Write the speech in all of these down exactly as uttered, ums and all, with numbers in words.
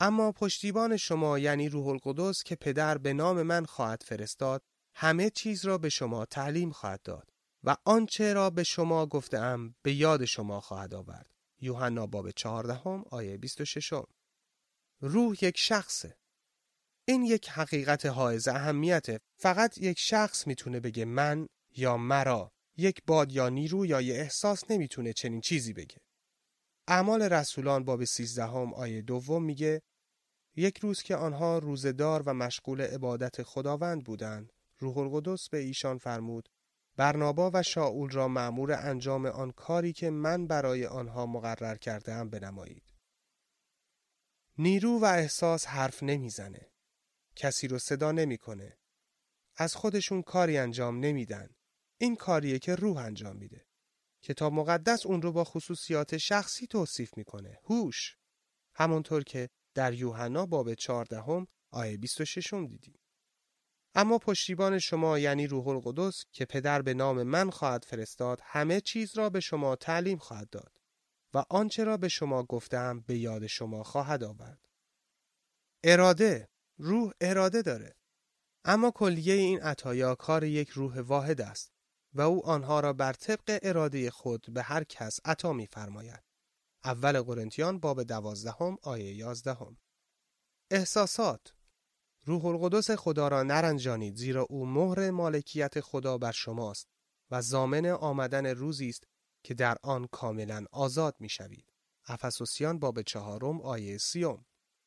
اما پشتیبان شما یعنی روح القدس که پدر به نام من خواهد فرستاد همه چیز را به شما تعلیم خواهد داد و آنچه را به شما گفتم به یاد شما خواهد آورد. یوحنا باب چهاردهم آیه بیست و شش. روح یک شخصه. این یک حقیقت حائز اهمیته. فقط یک شخص میتونه بگه من یا مرا. یک باد یا نیرو یا یه احساس نمیتونه چنین چیزی بگه. اعمال رسولان باب سیزدهم آیه دوم میگه یک روز که آنها روزه‌دار و مشغول عبادت خداوند بودند، روح القدس به ایشان فرمود برنابا و شاول را مأمور انجام آن کاری که من برای آنها مقرر کرده‌ام بنمایید. نیرو و احساس حرف نمیزنه. کسی رو صدا نمیکنه. از خودشون کاری انجام نمیدن. این کاریه که روح انجام میده. کتاب مقدس اون رو با خصوصیات شخصی توصیف میکنه. هوش. همونطور که در یوحنا باب چهاردهم آیه بیست و شش دیدیم. اما پشتیبان شما یعنی روح القدس که پدر به نام من خواهد فرستاد همه چیز را به شما تعلیم خواهد داد و آنچه را به شما گفتم به یاد شما خواهد آورد. اراده. روح اراده داره. اما کلیه این عطایا کار یک روح واحد است و او آنها را بر طبق اراده خود به هر کس عطا می‌فرماید. اول قرنتیان باب دوازدهم آیه یازدهم. احساسات. روح القدس خدا را نرنجانید زیرا او مهر مالکیت خدا بر شماست و ضامن آمدن روزی است که در آن کاملا آزاد می‌شوید. افسوسیان باب چهارم آیه سیوم.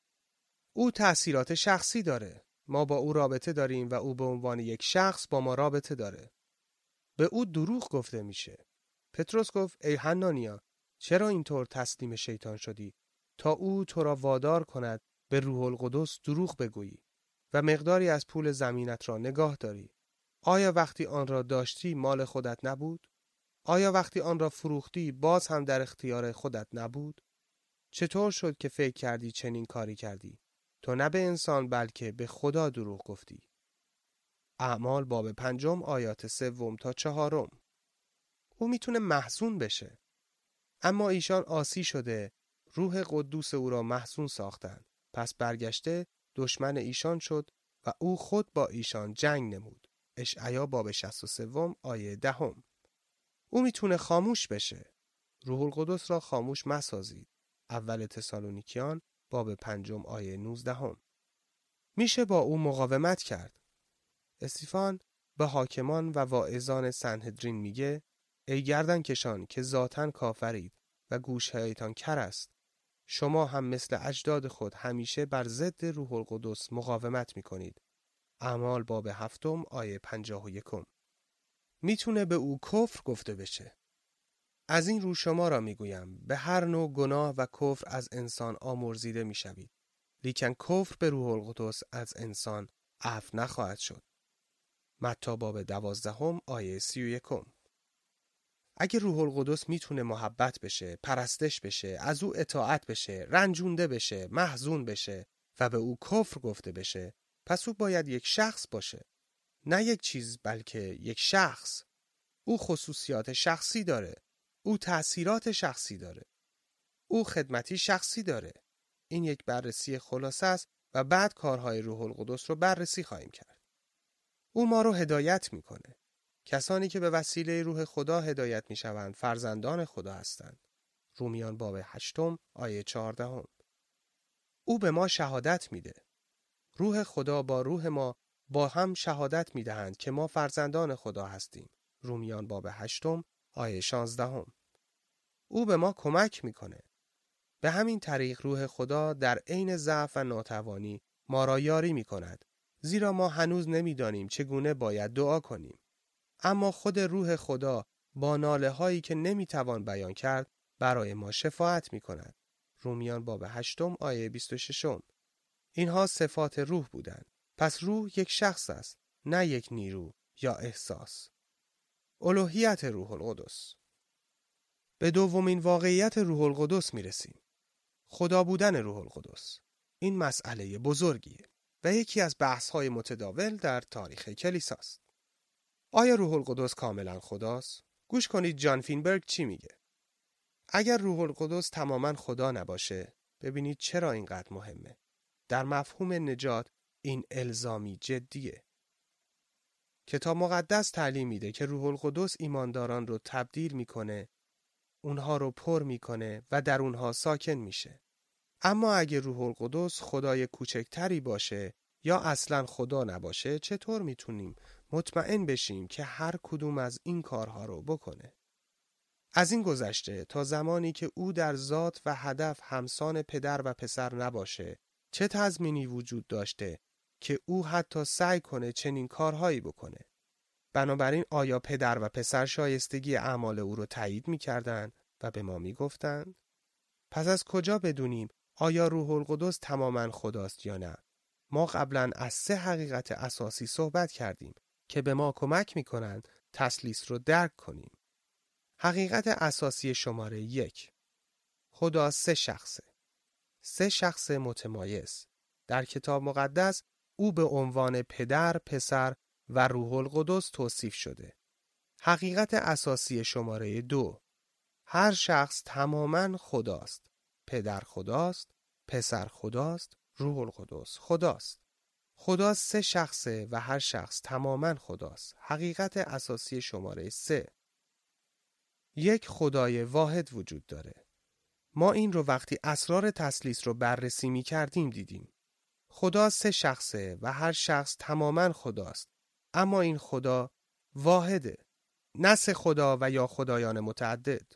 او تأثیرات شخصی داره. ما با او رابطه داریم و او به عنوان یک شخص با ما رابطه داره. به او دروغ گفته میشه. پتروس گفت ای حنانیا چرا اینطور تسلیم شیطان شدی تا او تو را وادار کند به روح القدس دروغ بگویی و مقداری از پول زمینت را نگاه داری. آیا وقتی آن را داشتی مال خودت نبود؟ آیا وقتی آن را فروختی باز هم در اختیار خودت نبود؟ چطور شد که فکر کردی چنین کاری کردی؟ تو نه به انسان بلکه به خدا دروغ گفتی. اعمال باب پنجم آیات سوم تا چهارم. او میتونه محزون بشه. اما ایشان عاصی شده روح قدوس او را محزون ساختند. پس برگشته دشمن ایشان شد و او خود با ایشان جنگ نمود. اشعیا باب شصت و سه آیه دهم. او میتونه خاموش بشه. روح القدس را خاموش مسازید. اول تسالونیکیان باب پنجم آیه نوزدهم. میشه با او مقاومت کرد. استیفان به حاکمان و واعظان سنهدرین میگه ای گردن کشان که ذاتاً کافرید و گوشهایتان کر است. شما هم مثل اجداد خود همیشه بر ضد روح القدس مقاومت میکنید. اعمال باب هفتم آیه پنجاه و یکم. میتونه به او کفر گفته بشه. از این رو شما را میگویم به هر نوع گناه و کفر از انسان آمرزیده میشوید. لیکن کفر به روح القدس از انسان عفو نخواهد شد. متی باب دوازدهم آیه سی و یکم. اگه روح القدس میتونه محبت بشه، پرستش بشه، از او اطاعت بشه، رنجونده بشه، محزون بشه و به او کفر گفته بشه، پس او باید یک شخص باشه. نه یک چیز بلکه یک شخص. او خصوصیات شخصی داره. او تأثیرات شخصی داره. او خدمتی شخصی داره. این یک بررسی خلاصه است و بعد کارهای روح القدس رو بررسی خواهیم کرد. او ما رو هدایت میکنه. کسانی که به وسیله روح خدا هدایت میشوند فرزندان خدا هستند. رومیان باب هشتم آیه چهاردهم. او به ما شهادت میده. روح خدا با روح ما با هم شهادت میدهند که ما فرزندان خدا هستیم. رومیان باب هشتم آیه شانزدهم. او به ما کمک میکنه. به همین طریق روح خدا در عین ضعف و ناتوانی ما را یاری میکند. زیرا ما هنوز نمیدانیم چگونه باید دعا کنیم. اما خود روح خدا با ناله هایی که نمیتوان بیان کرد برای ما شفاعت میکند. رومیان باب هشتم آیه بیست و ششم. اینها صفات روح بودند. پس روح یک شخص است، نه یک نیرو یا احساس. الوهیت روح القدس. به دومین واقعیت روح القدس میرسیم. خدا بودن روح القدس. این مسئله بزرگیه و یکی از بحث‌های متداول در تاریخ کلیساست. آیا روح القدس کاملا خداست؟ گوش کنید جان فینبرگ چی میگه. اگر روح القدس تماما خدا نباشه، ببینید چرا اینقدر مهمه. در مفهوم نجات این الزامی جدیه. کتاب مقدس تعلیم میده که روح القدس ایمانداران رو تبدیل میکنه، اونها رو پر میکنه و در اونها ساکن میشه. اما اگه روح القدس خدای کوچکتری باشه یا اصلا خدا نباشه، چطور میتونیم مطمئن بشیم که هر کدوم از این کارها رو بکنه؟ از این گذشته تا زمانی که او در ذات و هدف همسان پدر و پسر نباشه، چه تضمینی وجود داشته که او حتی سعی کنه چنین کارهایی بکنه؟ بنابراین آیا پدر و پسر شایستگی اعمال او رو تایید می‌کردند و به ما می‌گفتند؟ پس از کجا بدونیم آیا روح القدس تماماً خداست یا نه؟ ما قبلاً از سه حقیقت اساسی صحبت کردیم که به ما کمک می‌کنند تثلیث رو درک کنیم. حقیقت اساسی شماره یک: خدا سه شخصه. سه شخص متمایز. در کتاب مقدس او به عنوان پدر، پسر و روح القدس توصیف شده. حقیقت اساسی شماره دو: هر شخص تماماً خداست. پدر خداست، پسر خداست، روح القدس خداست. خدا سه شخصه و هر شخص تماماً خداست. حقیقت اساسی شماره سه: یک خدای واحد وجود داره. ما این رو وقتی اسرار تثلیث رو بررسی می کردیم دیدیم. خدا سه شخصه و هر شخص تماماً خداست، اما این خدا واحده، نه سه خدا و یا خدایان متعدد.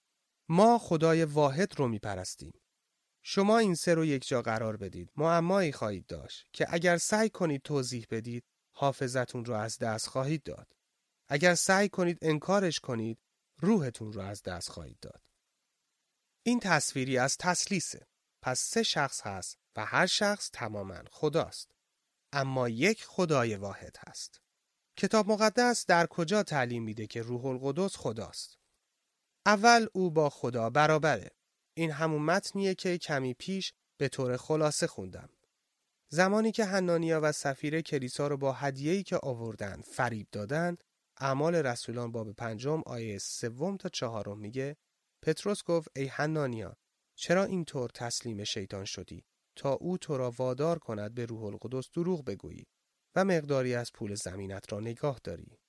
ما خدای واحد رو می پرستیم. شما این سه رو یک جا قرار بدید، معمایی خواهید داشت که اگر سعی کنید توضیح بدید، حافظتون رو از دست خواهید داد. اگر سعی کنید انکارش کنید، روحتون رو از دست خواهید داد. این تصویری از تثلیثه. پس سه شخص هست و هر شخص تماماً خداست، اما یک خدای واحد هست. کتاب مقدس در کجا تعلیم میده که روح القدس خداست؟ اول او با خدا برابره. این همون متنیه که کمی پیش به طور خلاصه خوندم. زمانی که حنانیا و سفیره کلیسا رو با هدیه‌ای که آوردن فریب دادن، اعمال رسولان باب پنجم آیه سوم تا چهارم میگه پتروس گفت ای حنانیا، چرا اینطور تسلیم شیطان شدی تا او تو را وادار کند به روح القدس دروغ بگویی و مقداری از پول زمینت را نگاه داری؟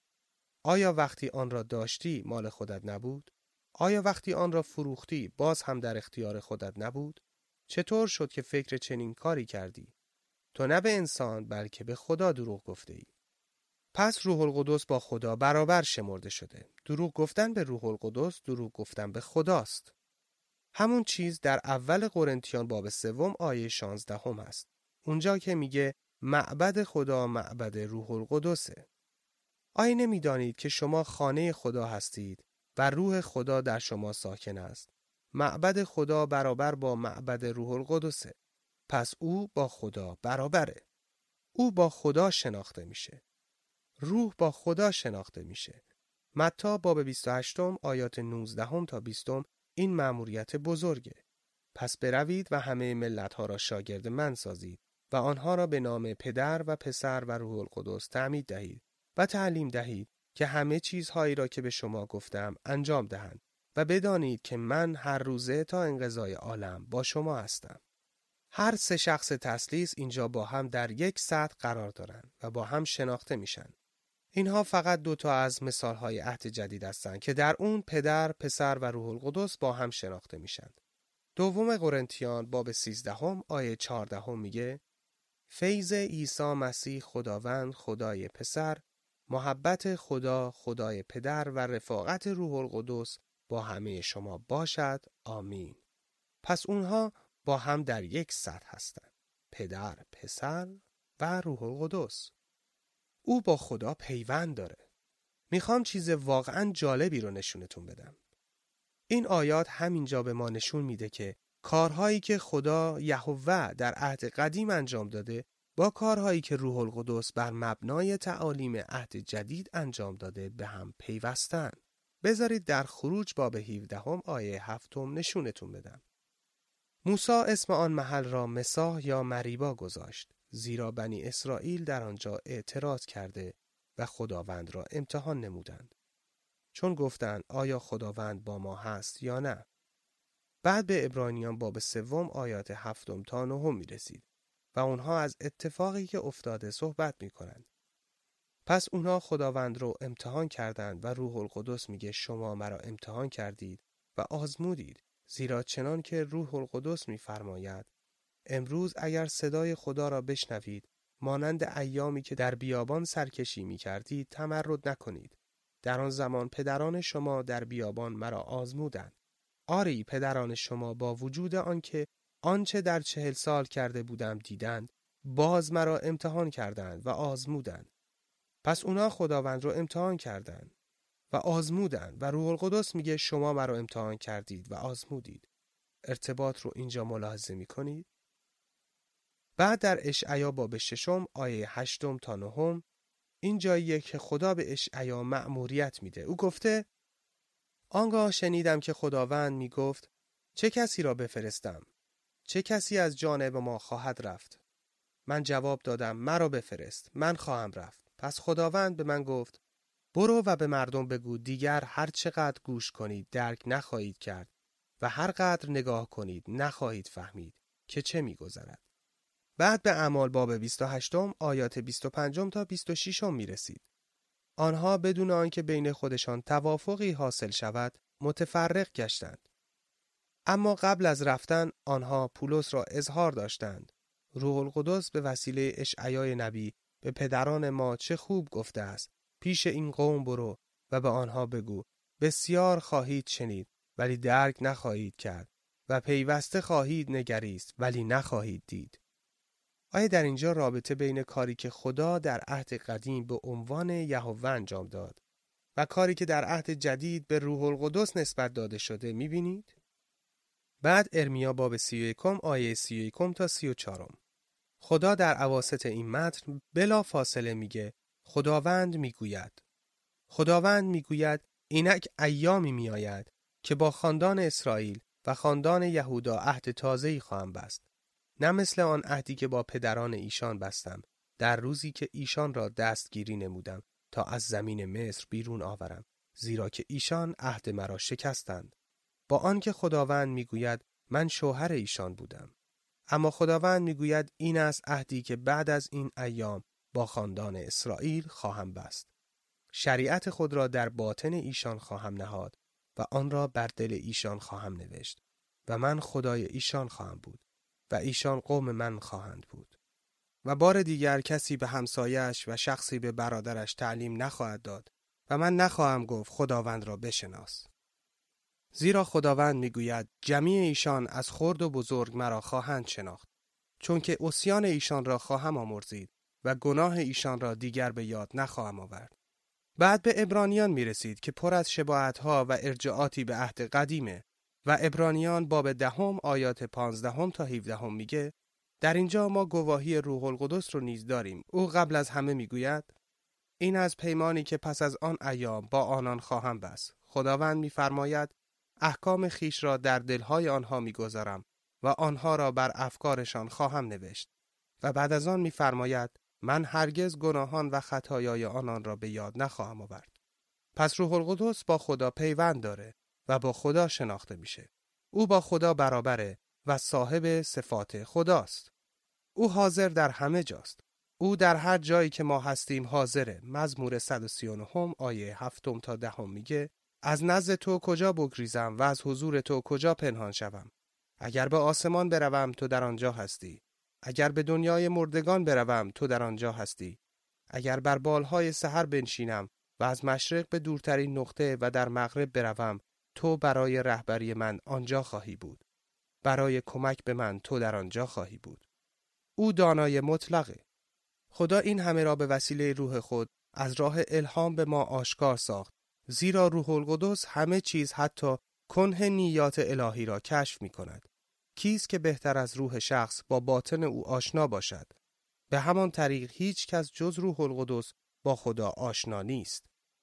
آیا وقتی آن را داشتی مال خودت نبود؟ آیا وقتی آن را فروختی باز هم در اختیار خودت نبود؟ چطور شد که فکر چنین کاری کردی؟ تو نه به انسان بلکه به خدا دروغ گفته ای. پس روح القدس با خدا برابر شمرده شده. دروغ گفتن به روح القدس دروغ گفتن به خداست. همون چیز در اول قرنتیان باب سوم آیه شانزدهم هست. اونجا که میگه معبد خدا معبد روح القدسه. آیا نمیدانید که شما خانه خدا هستید و روح خدا در شما ساکن است؟ معبد خدا برابر با معبد روح القدسه. پس او با خدا برابره. او با خدا شناخته میشه. روح با خدا شناخته میشه. متی باب بیست و هشت آیات نوزده تا بیست این مأموریت بزرگه. پس بروید و همه ملت‌ها را شاگرد من سازید و آنها را به نام پدر و پسر و روح القدس تعمید دهید و تعلیم دهید که همه چیزهایی را که به شما گفتم انجام دهند و بدانید که من هر روزه تا انقضای عالم با شما هستم. هر سه شخص تثلیث اینجا با هم در یک سطح قرار دارند و با هم شناخته میشن. اینها فقط دو تا از مثالهای عهد جدید هستند که در اون پدر، پسر و روح القدس با هم شناخته میشن. دوم قرنتیان باب سیزده آیه چهارده میگه فیض عیسی مسیح خداوند خدای پسر، محبت خدا خدای پدر و رفاقت روح القدس با همه شما باشد. آمین. پس اونها با هم در یک سطح هستند. پدر، پسر و روح القدس. او با خدا پیوند داره. میخوام چیز واقعا جالبی رو نشونتون بدم. این آیات همینجا به ما نشون میده که کارهایی که خدا یهوه در عهد قدیم انجام داده با کارهایی که روح القدس بر مبنای تعالیم عهد جدید انجام داده به هم پیوستن. بذارید در خروج باب هفده آیه هفت نشونتون بدم. موسی اسم آن محل را مساح یا مریبا گذاشت، زیرا بنی اسرائیل در آنجا اعتراض کرده و خداوند را امتحان نمودند. چون گفتند آیا خداوند با ما هست یا نه. بعد به عبرانیان باب سوم آیات هفتم تا نهم می رسید و اونها از اتفاقی که افتاده صحبت میکنند. پس اونها خداوند رو امتحان کردند و روح القدس میگه شما مرا امتحان کردید و آزمودید، زیرا چنان که روح القدس میفرماید امروز اگر صدای خدا را بشنوید مانند ایامی که در بیابان سرکشی میکردید تمرد نکنید. در آن زمان پدران شما در بیابان مرا آزمودند. آری پدران شما با وجود آنکه آنچه در چهل سال کرده بودم دیدند باز مرا امتحان کردند و آزمودند. پس اونا خداوند رو امتحان کردند و آزمودند و روح القدس میگه شما مرا امتحان کردید و آزمودید. ارتباط رو اینجا ملاحظه میکنید؟ بعد در اشعیا باب ششم آیه هشتم تا نهم این جاییه که خدا به اشعیا مأموریت میده. او گفته آنگاه شنیدم که خداوند میگفت چه کسی را بفرستم؟ چه کسی از جانب ما خواهد رفت؟ من جواب دادم مرا بفرست، من خواهم رفت. پس خداوند به من گفت برو و به مردم بگو دیگر هر چقدر گوش کنید درک نخواهید کرد و هر قدر نگاه کنید نخواهید فهمید که چه میگذرد. بعد به اعمال باب بیست و هشت آیات بیست و پنج تا بیست و شش میرسید. آنها بدون آنکه بین خودشان توافقی حاصل شود متفرق گشتند. اما قبل از رفتن آنها پولس را اظهار داشتند. روح القدس به وسیله اشعیای نبی به پدران ما چه خوب گفته است پیش این قوم برو و به آنها بگو بسیار خواهید شنید ولی درک نخواهید کرد و پیوسته خواهید نگریست ولی نخواهید دید. آیا در اینجا رابطه بین کاری که خدا در عهد قدیم به عنوان یهوه انجام داد و کاری که در عهد جدید به روح القدس نسبت داده شده می‌بینید؟ بعد ارمیا باب سی و یکم آیه سی و یکم تا سی و چهارم خدا در اواسط این متن بلا فاصله میگه خداوند میگوید خداوند میگوید اینک ایامی میآید که با خاندان اسرائیل و خاندان یهودا عهد تازه‌ای خواهم بست، نه مثل آن عهدی که با پدران ایشان بستم در روزی که ایشان را دستگیری نمودم تا از زمین مصر بیرون آورم، زیرا که ایشان عهد مرا شکستند. با آنکه خداوند میگوید من شوهر ایشان بودم. اما خداوند میگوید این است عهدی که بعد از این ایام با خاندان اسرائیل خواهم بست. شریعت خود را در باطن ایشان خواهم نهاد و آن را بر دل ایشان خواهم نوشت و من خدای ایشان خواهم بود و ایشان قوم من خواهند بود. و بار دیگر کسی به همسایش و شخصی به برادرش تعلیم نخواهد داد و من نخواهم گفت خداوند را بشناس. زیرا خداوند میگوید جمیع ایشان از خرد و بزرگ مرا خواهند شناخت، چون که عصیان ایشان را خواهم آمرزید و گناه ایشان را دیگر به یاد نخواهم آورد. بعد به عبرانیان میرسید که پر از شباهت‌ها و ارجاعاتی به عهد قدیمه و عبرانیان باب دهم آیات پانزدهم تا هفدهم میگه در اینجا ما گواهی روح القدس رو نیز داریم. او قبل از همه میگوید این از پیمانی که پس از آن ایام با آنان خواهم بست. خداوند میفرماید احکام خیش را در دلهای آنها میگذارم و آنها را بر افکارشان خواهم نوشت. و بعد از آن میفرماید من هرگز گناهان و خطایای آنان را به یاد نخواهم آورد. پس روح القدس با خدا پیوند داره و با خدا شناخته میشه. او با خدا برابره و صاحب صفات خداست. او حاضر در همه جاست. او در هر جایی که ما هستیم حاضره. مزمور صد و سی و نه آیه هفتم تا دهم میگه از نزد تو کجا بگریزم و از حضور تو کجا پنهان شوم؟ اگر به آسمان بروم تو در آنجا هستی. اگر به دنیای مردگان بروم تو در آنجا هستی. اگر بر بالهای سحر بنشینم و از مشرق به دورترین نقطه و در مغرب بروم تو برای رهبری من آنجا خواهی بود. برای کمک به من تو در آنجا خواهی بود. او دانای مطلقه. خدا این همه را به وسیله روح خود از راه الهام به ما آشکار ساخت، زیرا روح القدس همه چیز حتی کنه نیات الهی را کشف می کند. کیست که بهتر از روح شخص با باطن او آشنا باشد؟ به همان طریق هیچ کس جز روح القدس با خدا آشنا نیست.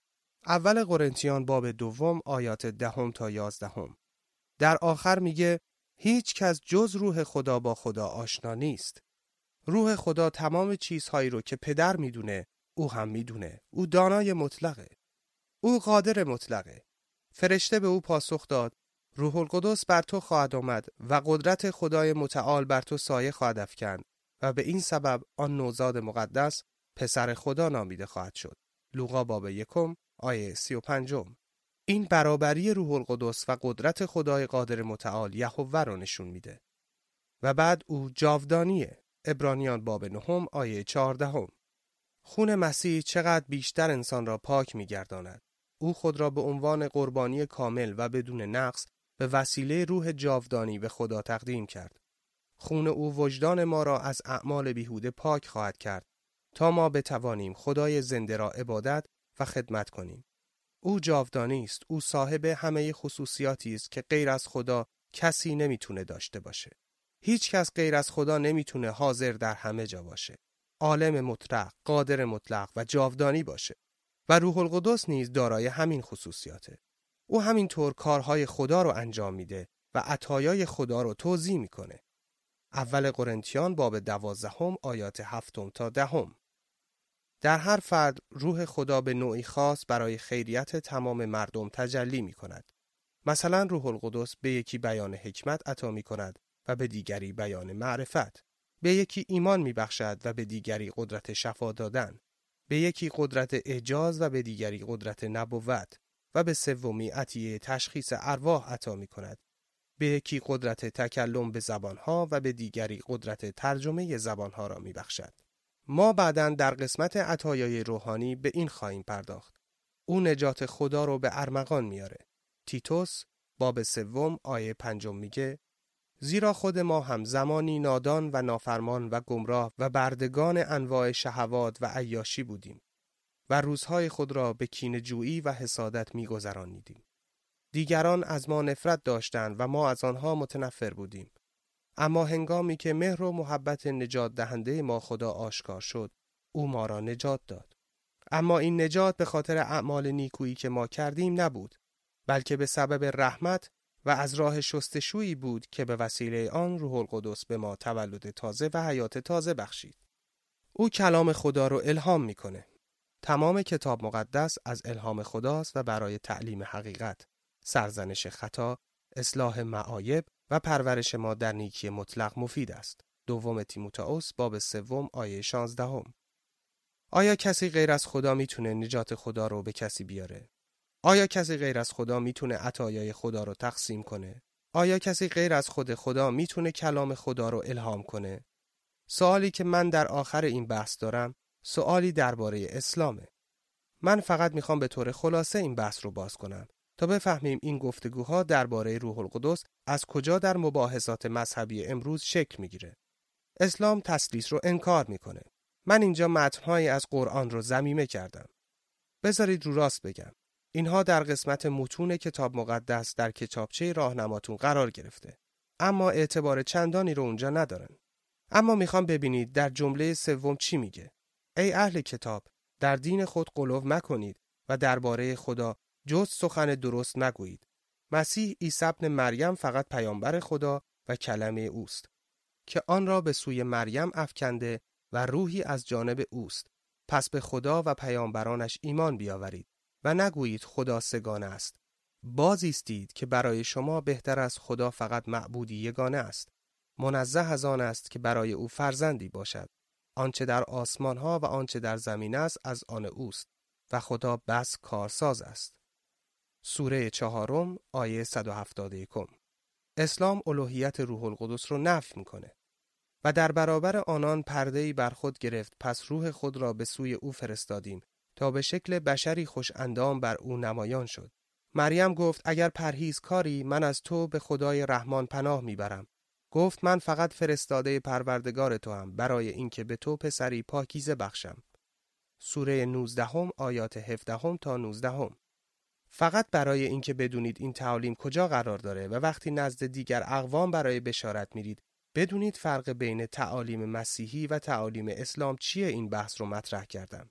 اول قرنتیان باب دوم آیات دهم تا یازدهم. در آخر میگه هیچ کس جز روح خدا با خدا آشنا نیست. روح خدا تمام چیزهایی رو که پدر میدونه او هم میدونه. او دانای مطلقه. او قادر مطلقه. فرشته به او پاسخ داد روح القدس بر تو خواهد آمد و قدرت خدای متعال بر تو سایه خواهد افکند و به این سبب آن نوزاد مقدس پسر خدا نامیده خواهد شد. لوقا باب یکم آیه سی و پنجم. این برابری روح القدس و قدرت خدای قادر متعال یهوه رو نشون میده. و بعد او جاودانیه. عبرانیان باب نهم آیه چهاردهم. خون مسیح چقدر بیشتر انسان را پاک می‌گرداند. او خود را به عنوان قربانی کامل و بدون نقص به وسیله روح جاودانی به خدا تقدیم کرد. خون او وجدان ما را از اعمال بیهوده پاک خواهد کرد تا ما بتوانیم خدای زنده را عبادت و خدمت کنیم. او جاودانی است. او صاحب همه خصوصیاتی است که غیر از خدا کسی نمیتونه داشته باشه. هیچ کس غیر از خدا نمیتونه حاضر در همه جا باشه. عالم مطلق، قادر مطلق و جاودانی باشه. و روح القدس نیز دارای همین خصوصیاته. او همینطور کارهای خدا رو انجام میده و عطایای خدا رو توزیع میکنه. اول قرنتیان باب دوازدهم آیات هفتم تا دهم. در هر فرد روح خدا به نوعی خاص برای خیریت تمام مردم تجلی میکند. مثلا روح القدس به یکی بیان حکمت عطا میکند و به دیگری بیان معرفت. به یکی ایمان میبخشد و به دیگری قدرت شفا دادن. به یکی قدرت اعجاز و به دیگری قدرت نبوت و به سومی عطیه تشخیص ارواح عطا میکند. به یکی قدرت تکلم به زبانها و به دیگری قدرت ترجمه زبانها را میبخشد. ما بعداً در قسمت عطایای روحانی به این خواهیم پرداخت. او نجات خدا رو به ارمغان میاره. تیتوس باب سوم آیه پنجم میگه زیرا خود ما هم زمانی نادان و نافرمان و گمراه و بردگان انواع شهوات و عیاشی بودیم و روزهای خود را به کینه‌جویی و حسادت می‌گذرانیدیم. دیگران از ما نفرت داشتند و ما از آنها متنفر بودیم. اما هنگامی که مهر و محبت نجات دهنده ما خدا آشکار شد، او ما را نجات داد. اما این نجات به خاطر اعمال نیکویی که ما کردیم نبود، بلکه به سبب رحمت و از راه شستشویی بود که به وسیله آن روح القدس به ما تولد تازه و حیات تازه بخشید. او کلام خدا رو الهام میکنه. تمام کتاب مقدس از الهام خداست و برای تعلیم حقیقت، سرزنش خطا، اصلاح معایب و پرورش ما در نیکی مطلق مفید است. دوم تیموتائوس باب سوم آیه شانزدهم. آیا کسی غیر از خدا میتونه نجات خدا رو به کسی بیاره؟ آیا کسی غیر از خدا میتونه عطایای خدا رو تقسیم کنه؟ آیا کسی غیر از خود خدا میتونه کلام خدا رو الهام کنه؟ سوالی که من در آخر این بحث دارم، سوالی درباره اسلامه. من فقط میخوام به طور خلاصه این بحث رو باز کنم تا بفهمیم این گفتگوها درباره روح القدس از کجا در مباحثات مذهبی امروز شکل میگیره. اسلام تثلیث رو انکار میکنه. من اینجا متن‌هایی از قرآن رو ضمیمه کردم. بذارید رو راست بگم. اینها در قسمت متون کتاب مقدس در کتابچه راهنماتون قرار گرفته. اما اعتبار چندانی رو اونجا ندارن. اما میخوام ببینید در جمله سوم چی میگه. ای اهل کتاب، در دین خود غلو مکنید و درباره خدا جز سخن درست نگویید. مسیح عیسی ابن مریم فقط پیامبر خدا و کلمه اوست که آن را به سوی مریم افکنده و روحی از جانب اوست. پس به خدا و پیامبرانش ایمان بیاورید و نگویید خدا سگانه است. باز ایستید که برای شما بهتر از خدا فقط معبودی یگانه است. منزه از آن است که برای او فرزندی باشد. آنچه در آسمان ها و آنچه در زمین است از آن اوست و خدا بس کارساز است. سوره چهارم آیه صد و هفتاد و یک. اسلام الوهیت روح القدس رو نفی میکنه و در برابر آنان پرده‌ای بر خود گرفت. پس روح خود را به سوی او فرستادیم تا به شکل بشری خوش اندام بر او نمایان شد. مریم گفت اگر پرهیزکاری من از تو به خدای رحمان پناه میبرم. گفت من فقط فرستاده پروردگار تو هم برای اینکه به تو پسری پاکیزه بخشم. سوره نوزدهم آیات هفدهم تا نوزدهم. فقط برای اینکه بدونید این تعالیم کجا قرار داره و وقتی نزد دیگر اقوام برای بشارت میرید بدونید فرق بین تعالیم مسیحی و تعالیم اسلام چیه، این بحث رو مطرح کردم.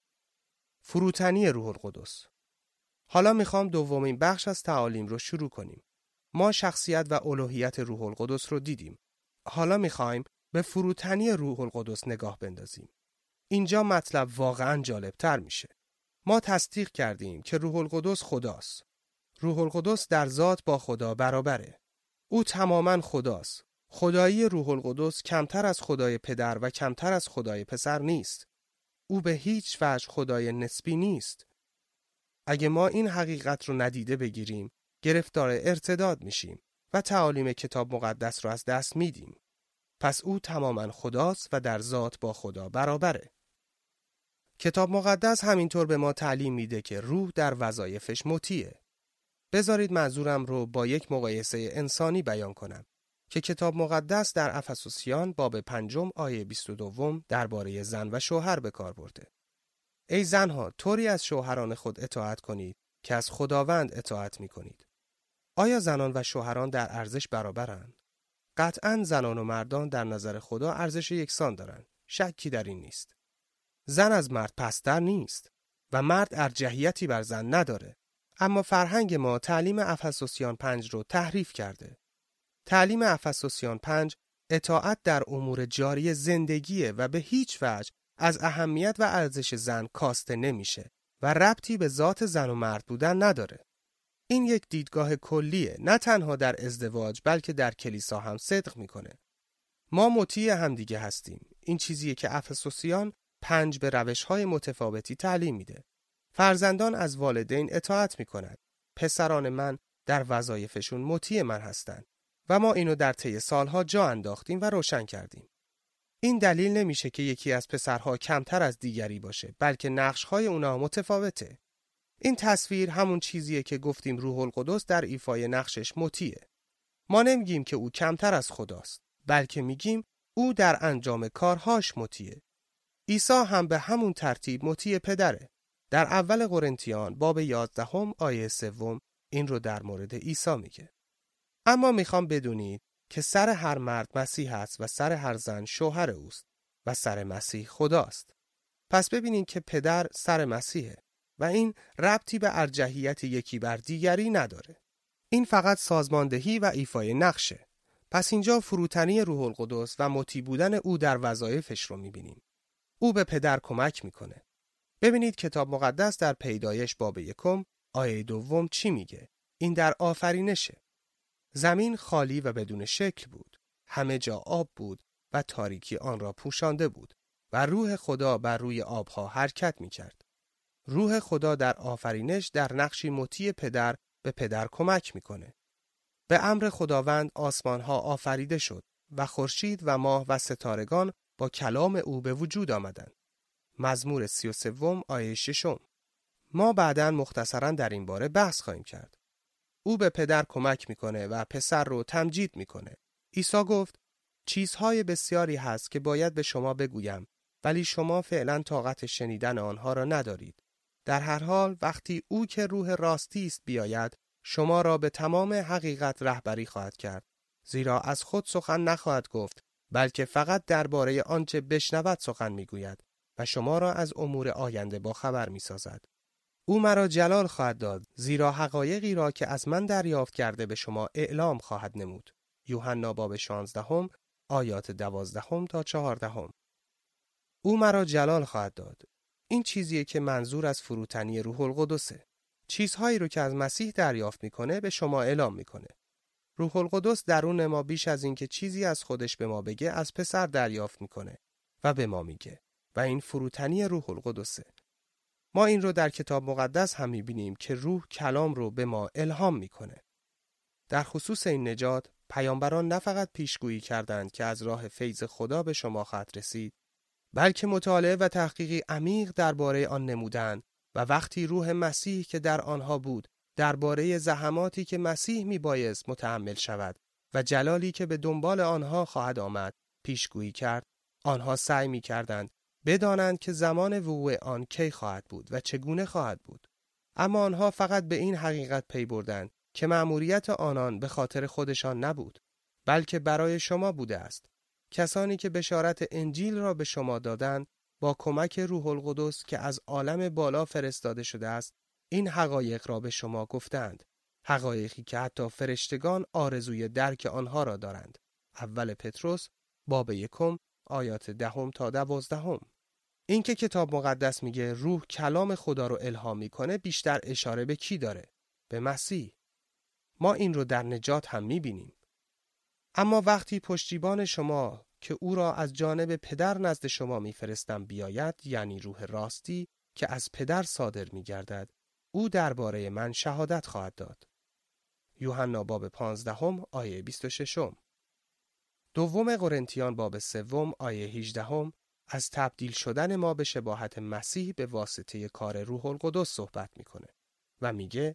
فروتنی روح القدس. حالا میخوام دومین بخش از تعالیم رو شروع کنیم. ما شخصیت و الوهیت روح القدس رو دیدیم. حالا میخوایم به فروتنی روح القدس نگاه بندازیم. اینجا مطلب واقعاً جالبتر میشه. ما تصدیق کردیم که روح القدس خداست. روح القدس در ذات با خدا برابره. او تماماً خداست. خدایی روح القدس کمتر از خدای پدر و کمتر از خدای پسر نیست. او به هیچ وجه خدای نسبی نیست. اگه ما این حقیقت رو ندیده بگیریم، گرفتار ارتداد میشیم و تعالیم کتاب مقدس رو از دست میدیم. پس او تماما خداست و در ذات با خدا برابره. کتاب مقدس همینطور به ما تعلیم میده که روح در وظایفش مطیعه. بذارید منظورم رو با یک مقایسه انسانی بیان کنم که کتاب مقدس در افسوسیان باب پنجم آیه بیست و دو درباره زن و شوهر به کار برده. ای زنها، طوری از شوهران خود اطاعت کنید که از خداوند اطاعت میکنید. آیا زنان و شوهران در ارزش برابرند؟ قطعاً زنان و مردان در نظر خدا ارزش یکسان دارند. شکی در این نیست. زن از مرد پستر نیست و مرد ارجحیتی بر زن نداره. اما فرهنگ ما تعلیم افسوسیان پنج رو تحریف کرده. تعلیم افسوسیان پنج اطاعت در امور جاری زندگیه و به هیچ وجه از اهمیت و ارزش زن کاسته نمیشه و ربطی به ذات زن و مرد بودن نداره. این یک دیدگاه کلیه، نه تنها در ازدواج بلکه در کلیسا هم صدق میکنه. ما مطیع همدیگه هستیم. این چیزیه که افسوسیان پنج به روش‌های متفاوتی تعلیم میده. فرزندان از والدین اطاعت میکنند. پسران من در وظایفشون مطیع من هستند و ما اینو در طی سالها جا انداختیم و روشن کردیم. این دلیل نمیشه که یکی از پسرها کمتر از دیگری باشه، بلکه نقش‌های اونها متفاوته. این تصویر همون چیزیه که گفتیم روح القدس در ایفای نقشش مطیعه. ما نمیگیم که او کمتر از خداست، بلکه میگیم او در انجام کارهاش مطیعه. عیسی هم به همون ترتیب مطیع پدره. در اول قرنتیان باب یازدهم آیه سوم این رو در مورد عیسی میگه. اما میخوام بدونید که سر هر مرد مسیح است و سر هر زن شوهر اوست و سر مسیح خداست. پس ببینید که پدر سر مسیحه و این ربطی به ارجحیت یکی بر دیگری نداره. این فقط سازماندهی و ایفای نقشه. پس اینجا فروتنی روح القدس و مطیع بودن او در وظایفش رو میبینیم. او به پدر کمک میکنه. ببینید کتاب مقدس در پیدایش باب یکم آیه دوم چی میگه؟ این در آفرینشه. زمین خالی و بدون شکل بود. همه جا آب بود و تاریکی آن را پوشانده بود و روح خدا بر روی آبها حرکت میکرد. روح خدا در آفرینش در نقشی مطیع پدر به پدر کمک میکنه. به امر خداوند آسمانها آفریده شد و خورشید و ماه و ستارگان با کلام او به وجود آمدند. مزمور سی و سوم آیه ششم. ما بعداً مختصراً در این باره بحث خواهیم کرد. او به پدر کمک میکنه و پسر رو تمجید میکنه. عیسی گفت چیزهای بسیاری هست که باید به شما بگویم، ولی شما فعلا طاقت شنیدن آنها را ندارید. در هر حال وقتی او که روح راستی است بیاید، شما را به تمام حقیقت رهبری خواهد کرد. زیرا از خود سخن نخواهد گفت، بلکه فقط درباره آنچه بشنود سخن میگوید و شما را از امور آینده با خبر میسازد. او مرا جلال خواهد داد، زیرا حقایقی را که از من دریافت کرده به شما اعلام خواهد نمود. یوحنا باب شانزدهم آیات دوازدهم تا چهاردهم. او مرا جلال خواهد داد. این چیزیه که منظور از فروتنی روح القدسه. چیزهایی رو که از مسیح دریافت میکنه به شما اعلام میکنه. روح القدس درون ما بیش از این که چیزی از خودش به ما بگه از پسر دریافت میکنه و به ما میگه و این فروتنی روح القدسه. ما این رو در کتاب مقدس هم میبینیم که روح کلام رو به ما الهام میکنه. در خصوص این نجات پیامبران نه فقط پیشگویی کردند که از راه فیض خدا به شما خواهد رسید، بلکه مطالعه و تحقیقی عمیق درباره آن نمودند و وقتی روح مسیح که در آنها بود درباره زحماتی که مسیح میبایست متحمل شود و جلالی که به دنبال آنها خواهد آمد پیشگویی کرد، آنها سعی میکردند بدانند که زمان وقوع آن کی خواهد بود و چگونه خواهد بود. اما آنها فقط به این حقیقت پی بردند که مأموریت آنان به خاطر خودشان نبود، بلکه برای شما بوده است. کسانی که بشارت انجیل را به شما دادند با کمک روح القدس که از عالم بالا فرستاده شده است، این حقایق را به شما گفتند. حقایقی که حتی فرشتگان آرزوی درک آنها را دارند. اول پتروس باب یکم آیات دهم تا دوازدهم. این که کتاب مقدس میگه روح کلام خدا رو الهام میکنه بیشتر اشاره به کی داره؟ به مسیح. ما این رو در نجات هم میبینیم. اما وقتی پشتیبان شما که او را از جانب پدر نزد شما میفرستم بیاید، یعنی روح راستی که از پدر صادر میگردد، او درباره من شهادت خواهد داد. یوحنا باب پانزدهم آیه بیست و ششم. دوم قرنتیان باب سوم آیه هجدهم از تبدیل شدن ما به شباهت مسیح به واسطه کار روح القدس صحبت میکنه و میگه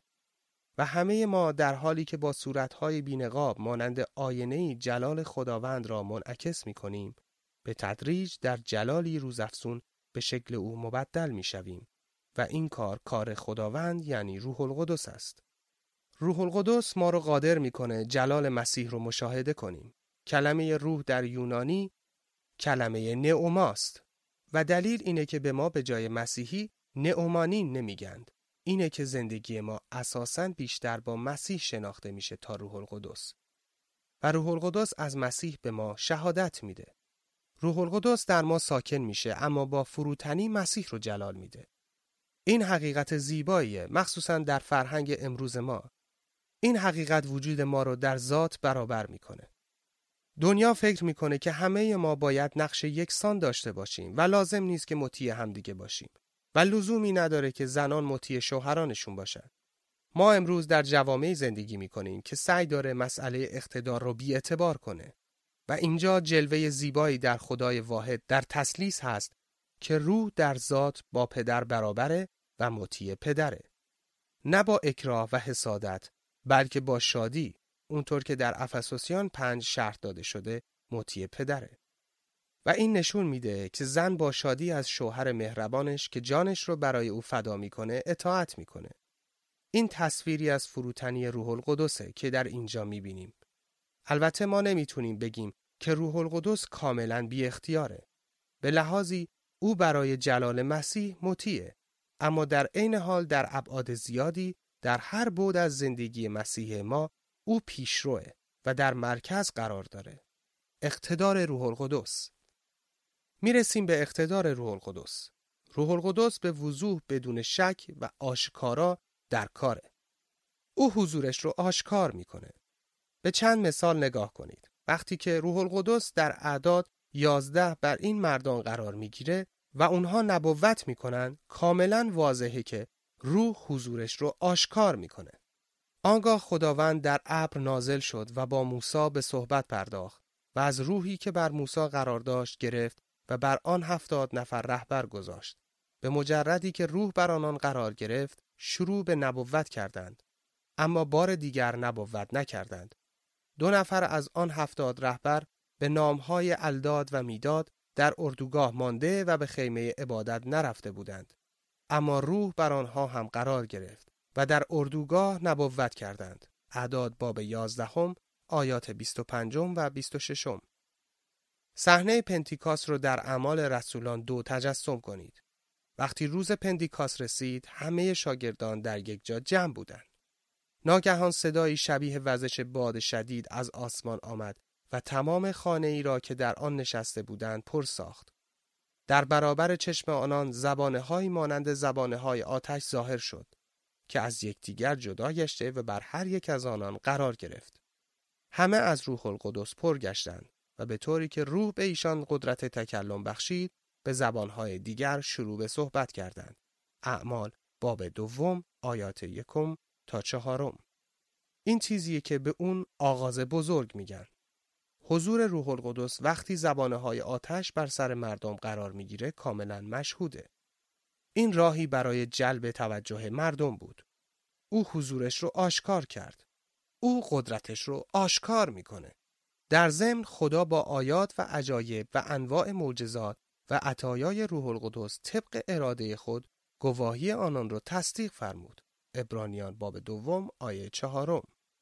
و همه ما در حالی که با صورتهای بی‌نقاب مانند آینه‌ای جلال خداوند را منعکس میکنیم، به تدریج در جلالی روزافزون به شکل او مبدل میشویم و این کار کار خداوند یعنی روح القدس است. روح القدس ما رو قادر میکنه جلال مسیح رو مشاهده کنیم. کلمه روح در یونانی کلمه نئوماست و دلیل اینه که به ما به جای مسیحی نئومانین نمیگند. اینه که زندگی ما اساساً بیشتر با مسیح شناخته میشه تا روح القدس و روح القدس از مسیح به ما شهادت میده. روح القدس در ما ساکن میشه اما با فروتنی مسیح رو جلال میده. این حقیقت زیباییه، مخصوصاً در فرهنگ امروز ما. این حقیقت وجود ما رو در ذات برابر میکنه. دنیا فکر میکنه که همه ما باید نقش یکسان داشته باشیم و لازم نیست که مطیع همدیگه باشیم و لزومی نداره که زنان مطیع شوهرانشون باشن. ما امروز در جوامعی زندگی میکنیم که سعی داره مسئله اقتدار رو بی اعتبار کنه و اینجا جلوه زیبایی در خدای واحد در تثلیث هست که روح در ذات با پدر برابره و مطیع پدره. نه با اکراه و حسادت بلکه با شادی، اونطور که در افسوسیان پنج شرح داده شده، مطیع پدره. و این نشون میده که زن با شادی از شوهر مهربانش که جانش رو برای او فدا میکنه اطاعت میکنه. این تصویری از فروتنی روح القدسه که در اینجا میبینیم. البته ما نمیتونیم بگیم که روح القدس کاملا بی اختیاره. به لحاظی او برای جلال مسیح مطیعه، اما در عین حال در ابعاد زیادی در هر بعد از زندگی مسیح ما او پیشروه و در مرکز قرار داره. اقتدار روح القدس. میرسیم به اقتدار روح القدس. روح القدس به وضوح بدون شک و آشکارا در کاره. او حضورش رو آشکار میکنه. به چند مثال نگاه کنید. وقتی که روح القدس در اعداد یازده بر این مردان قرار میگیره و اونها نبوت میکنن، کاملا واضحه که روح حضورش رو آشکار میکنه. آنگاه خداوند در ابر نازل شد و با موسی به صحبت پرداخت و از روحی که بر موسی قرار داشت گرفت و بر آن هفتاد نفر رهبر گذاشت. به مجردی که روح بر آنان قرار گرفت شروع به نبوت کردند، اما بار دیگر نبوت نکردند. دو نفر از آن هفتاد رهبر به نامهای الداد و میداد در اردوگاه مانده و به خیمه عبادت نرفته بودند، اما روح بر آنها هم قرار گرفت و در اردوگاه نبوت کردند. اعداد باب یازدهم آیات بیست و پنجم و بیست و ششم. صحنه پنتیکاست رو در اعمال رسولان دو تجسم کنید. وقتی روز پنتیکاست رسید، همه شاگردان در یک جا جمع بودند. ناگهان صدایی شبیه وزش باد شدید از آسمان آمد و تمام خانه ای را که در آن نشسته بودند پر ساخت. در برابر چشم آنان زبانه‌هایی مانند زبانه‌های آتش ظاهر شد که از یکدیگر جدا گشته و بر هر یک از آنان قرار گرفت. همه از روح القدس پر گشتند و به طوری که روح به ایشان قدرت تکلم بخشید، به زبانهای دیگر شروع به صحبت کردند. اعمال باب دوم آیات یکم تا چهارم. این چیزیه که به اون آغاز بزرگ میگن. حضور روح القدس وقتی زبانهای آتش بر سر مردم قرار میگیره کاملا مشهوده. این راهی برای جلب توجه مردم بود. او حضورش رو آشکار کرد. او قدرتش رو آشکار میکنه. در ضمن خدا با آیات و عجایب و انواع معجزات و عطایای روح القدس طبق اراده خود گواهی آنان رو تصدیق فرمود. عبرانیان باب دوم آیه چهارم.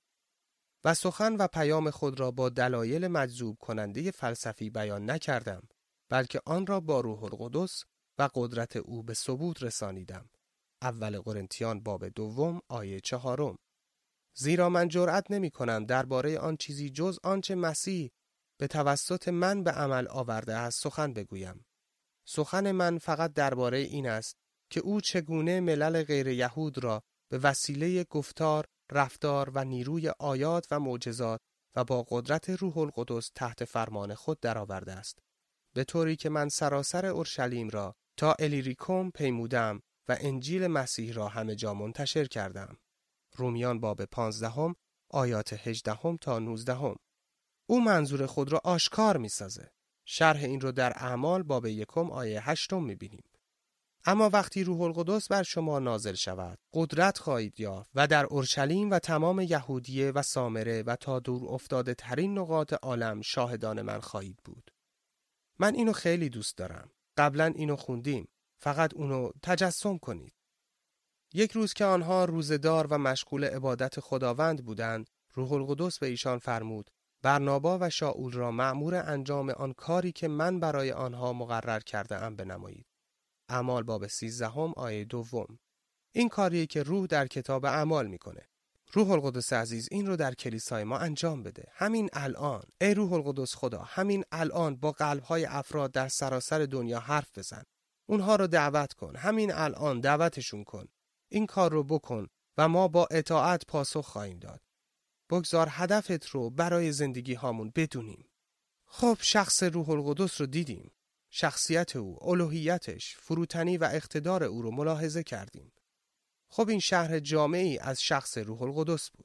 و سخن و پیام خود را با دلایل مجذوب کننده فلسفی بیان نکردم، بلکه آن را با روح القدس و قدرت او به ثبوت رسانیدم. اول قرنتیان باب دوم آیه چهارم. زیرا من جرأت نمی کنم درباره آن چیزی جز آنچه مسیح به توسط من به عمل آورده است سخن بگویم. سخن من فقط درباره این است که او چگونه ملل غیر یهود را به وسیله گفتار، رفتار و نیروی آیات و معجزات و با قدرت روح القدس تحت فرمان خود درآورده است، به طوری که من سراسر اورشلیم را تا الیریکوم پیمودم و انجیل مسیح را همه جا منتشر کردم. رومیان باب پانزدهم آیات هجدهم تا نوزدهم. او منظور خود را آشکار می سازه. شرح این رو در اعمال باب یکم آیه هشتم می بینیم. اما وقتی روح القدس بر شما نازل شود، قدرت خواهید یافت و در اورشلیم و تمام یهودیه و سامره و تا دور افتاده ترین نقاط عالم شاهدان من خواهید بود. من اینو خیلی دوست دارم. قبلا اینو خوندیم. فقط اونو تجسم کنید. یک روز که آنها روزدار و مشغول عبادت خداوند بودند، روح القدس به ایشان فرمود برنابا و شاول را مأمور انجام آن کاری که من برای آنها مقرر کرده ام بنمایید. اعمال باب سیزدهم آیه دوم. این کاریه که روح در کتاب اعمال میکنه. روح القدس عزیز این رو در کلیسای ما انجام بده. همین الان ای روح القدس خدا، همین الان با قلبهای افراد در سراسر دنیا حرف بزن. اونها رو دعوت کن. همین الان دعوتشون کن. این کار رو بکن و ما با اطاعت پاسخ خواهیم داد. بگذار هدفت رو برای زندگی هامون بدونیم. خب شخص روح القدس رو دیدیم. شخصیت او، الوهیتش، فروتنی و اقتدار او رو ملاحظه کردیم. خب این شرح جامعی از شخص روح القدس بود.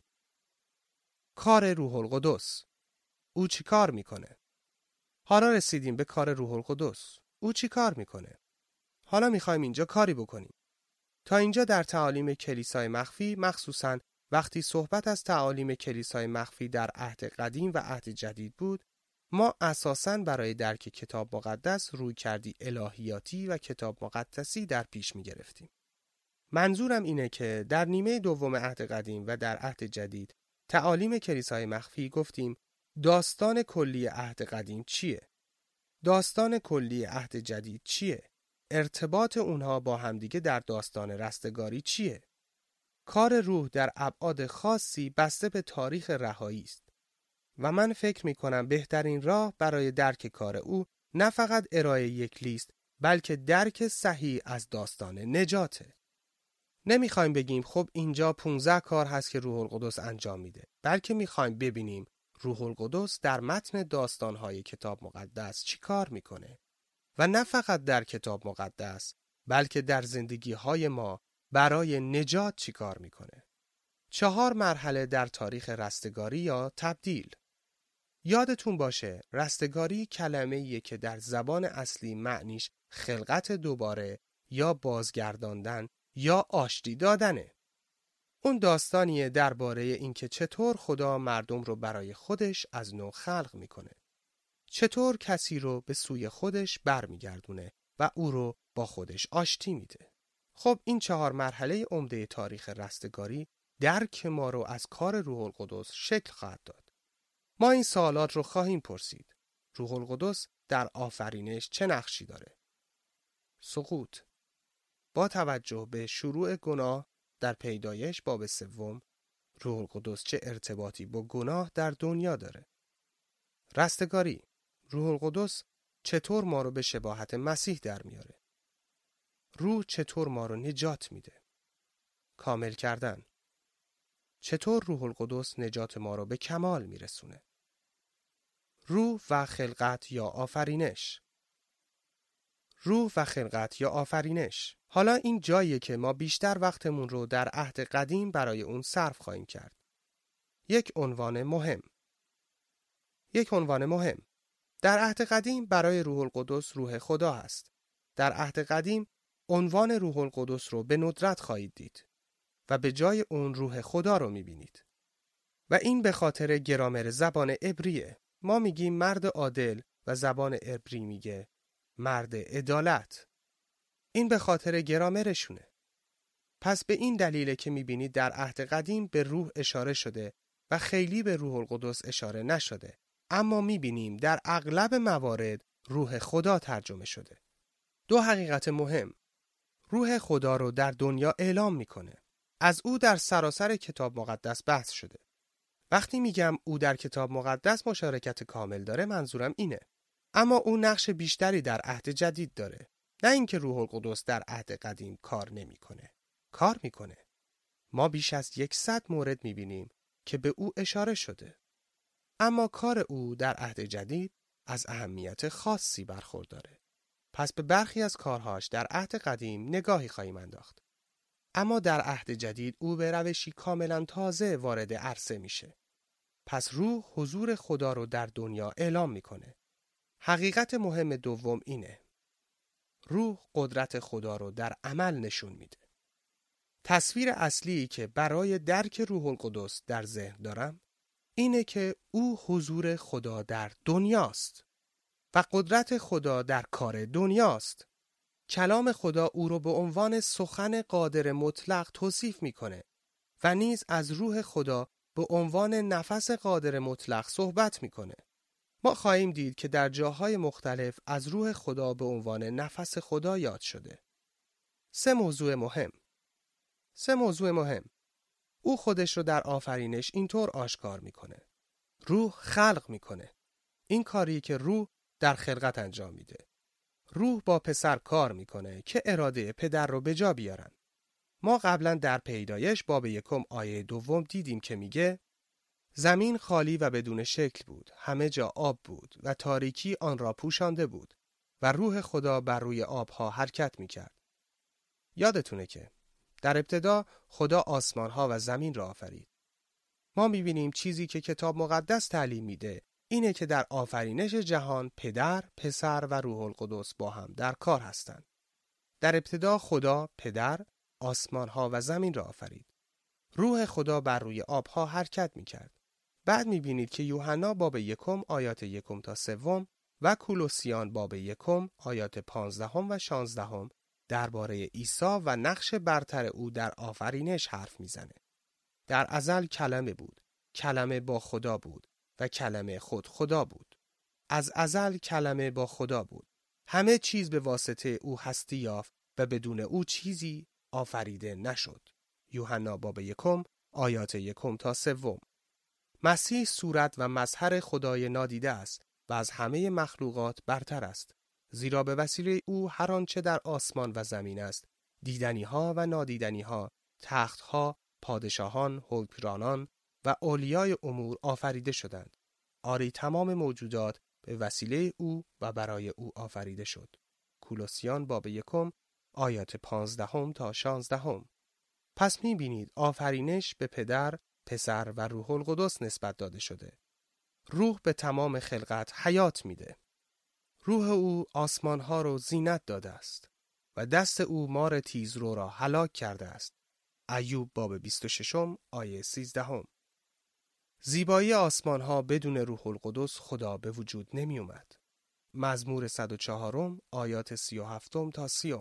کار روح القدس. او چی کار میکنه؟ حالا رسیدیم به کار روح القدس. او چی کار میکنه؟ حالا میخوایم اینجا کاری بکنیم. تا اینجا در تعالیم کلیسای مخفی، مخصوصاً وقتی صحبت از تعالیم کلیسای مخفی در عهد قدیم و عهد جدید بود، ما اساساً برای درک کتاب مقدس روی کردی الهیاتی و کتاب مقدسی در پیش می گرفتیم. منظورم اینه که در نیمه دوم عهد قدیم و در عهد جدید تعالیم کلیسای مخفی گفتیم داستان کلی عهد قدیم چیه؟ داستان کلی عهد جدید چیه؟ ارتباط اونها با همدیگه در داستان رستگاری چیه؟ کار روح در ابعاد خاصی بسته به تاریخ رهایی است و من فکر می کنم بهترین راه برای درک کار او نه فقط ارائه یک لیست بلکه درک صحیح از داستان نجاته. نمیخوایم بگیم خب اینجا پانزده کار هست که روح القدس انجام میده، بلکه میخوایم ببینیم روح القدس در متن داستانهای کتاب مقدس چی کار میکنه و نه فقط در کتاب مقدس بلکه در زندگی های ما برای نجات چی کار میکنه. چهار مرحله در تاریخ رستگاری یا تبدیل. یادتون باشه رستگاری کلمه‌ایه که در زبان اصلی معنیش خلقت دوباره یا بازگرداندن یا آشتی دادنه. اون داستانیه درباره اینکه چطور خدا مردم رو برای خودش از نو خلق میکنه. چطور کسی رو به سوی خودش برمیگردونه و او رو با خودش آشتی میده. خب این چهار مرحله عمده تاریخ رستگاری درک ما رو از کار روح القدس شکل خواهد داد. ما این سوالات رو خواهیم پرسید. روح القدس در آفرینش چه نقشی داره؟ سقوط. با توجه به شروع گناه در پیدایش باب سوم، روح القدس چه ارتباطی با گناه در دنیا داره؟ رستگاری. روح القدس چطور ما رو به شباهت مسیح در میاره؟ روح چطور ما رو نجات میده؟ کامل کردن. چطور روح القدس نجات ما رو به کمال میرسونه؟ روح و خلقت یا آفرینش. روح و خلقت یا آفرینش. حالا این جاییه که ما بیشتر وقتمون رو در عهد قدیم برای اون صرف خواهیم کرد. یک عنوان مهم. یک عنوان مهم. در عهد قدیم برای روح القدس روح خدا هست. در عهد قدیم عنوان روح القدس رو به ندرت خواهید دید و به جای اون روح خدا رو میبینید. و این به خاطر گرامر زبان عبریه. ما میگیم مرد عادل و زبان عبری میگه مرد عدالت. این به خاطر گرامرشونه. پس به این دلیله که میبینید در عهد قدیم به روح اشاره شده و خیلی به روح القدس اشاره نشده. اما میبینیم در اغلب موارد روح خدا ترجمه شده. دو حقیقت مهم. روح خدا رو در دنیا اعلام میکنه. از او در سراسر کتاب مقدس بحث شده. وقتی میگم او در کتاب مقدس مشارکت کامل داره منظورم اینه. اما او نقش بیشتری در عهد جدید داره. نه اینکه روح القدس در عهد قدیم کار نمیکنه. کار میکنه. ما بیش از یکصد مورد میبینیم که به او اشاره شده. اما کار او در عهد جدید از اهمیت خاصی برخورداره. پس به برخی از کارهاش در عهد قدیم نگاهی خواهیم انداخت. اما در عهد جدید او به روشی کاملا تازه وارد عرصه میشه. پس روح حضور خدا رو در دنیا اعلام میکنه. حقیقت مهم دوم اینه: روح قدرت خدا رو در عمل نشون میده. تصویر اصلی که برای درک روح القدس در ذهن دارم اینه که او حضور خدا در دنیاست و قدرت خدا در کار دنیاست. کلام خدا او رو به عنوان سخن قادر مطلق توصیف میکنه و نیز از روح خدا به عنوان نفس قادر مطلق صحبت میکنه. ما خواهیم دید که در جاهای مختلف از روح خدا به عنوان نفس خدا یاد شده. سه موضوع مهم. سه موضوع مهم. او خودش رو در آفرینش اینطور آشکار میکنه. روح خلق میکنه. این کاری که روح در خلقت انجام میده. روح با پسر کار میکنه که اراده پدر رو به جا بیارن. ما قبلا در پیدایش باب یکم آیه دوم دیدیم که میگه زمین خالی و بدون شکل بود، همه جا آب بود و تاریکی آن را پوشانده بود و روح خدا بر روی آبها حرکت میکرد. یادتونه که در ابتدا خدا آسمانها و زمین را آفرید. ما میبینیم چیزی که کتاب مقدس تعلیم میده اینه که در آفرینش جهان پدر، پسر و روح القدس با هم در کار هستند. در ابتدا خدا پدر آسمانها و زمین را آفرید. روح خدا بر روی آبها حرکت میکرد. بعد میبینید که یوحنا باب یکم آیات یکم تا سوم و کولوسیان باب یکم آیات پانزدهم و شانزدهم درباره عیسی و نقش برتر او در آفرینش حرف میزنه. در ازل کلمه بود، کلمه با خدا بود و کلمه خود خدا بود. از ازل کلمه با خدا بود. همه چیز به واسطه او هستی یافت و بدون او چیزی آفریده نشد. یوحنا باب یکم آیات یکم تا سوم. مسیح صورت و مظهر خدای نادیده است و از همه مخلوقات برتر است، زیرا به وسیله او هر آنچه در آسمان و زمین است، دیدنی ها و نادیدنی ها، تخت ها، پادشاهان، حکمرانان و اولیای امور آفریده شدند. آری تمام موجودات به وسیله او و برای او آفریده شد. کولوسیان باب یکم آیات پانزدهم تا شانزدهم. پس می‌بینید آفرینش به پدر، پسر و روح القدس نسبت داده شده. روح به تمام خلقت حیات میده. روح او آسمانها رو زینت داده است و دست او مار تیزرو را هلاک کرده است. ایوب باب بیست و شش آیه سیزده. زیبایی آسمانها بدون روح القدس خدا به وجود نمی اومد. مزمور صد و چهار آیات سی و هفت تا سی.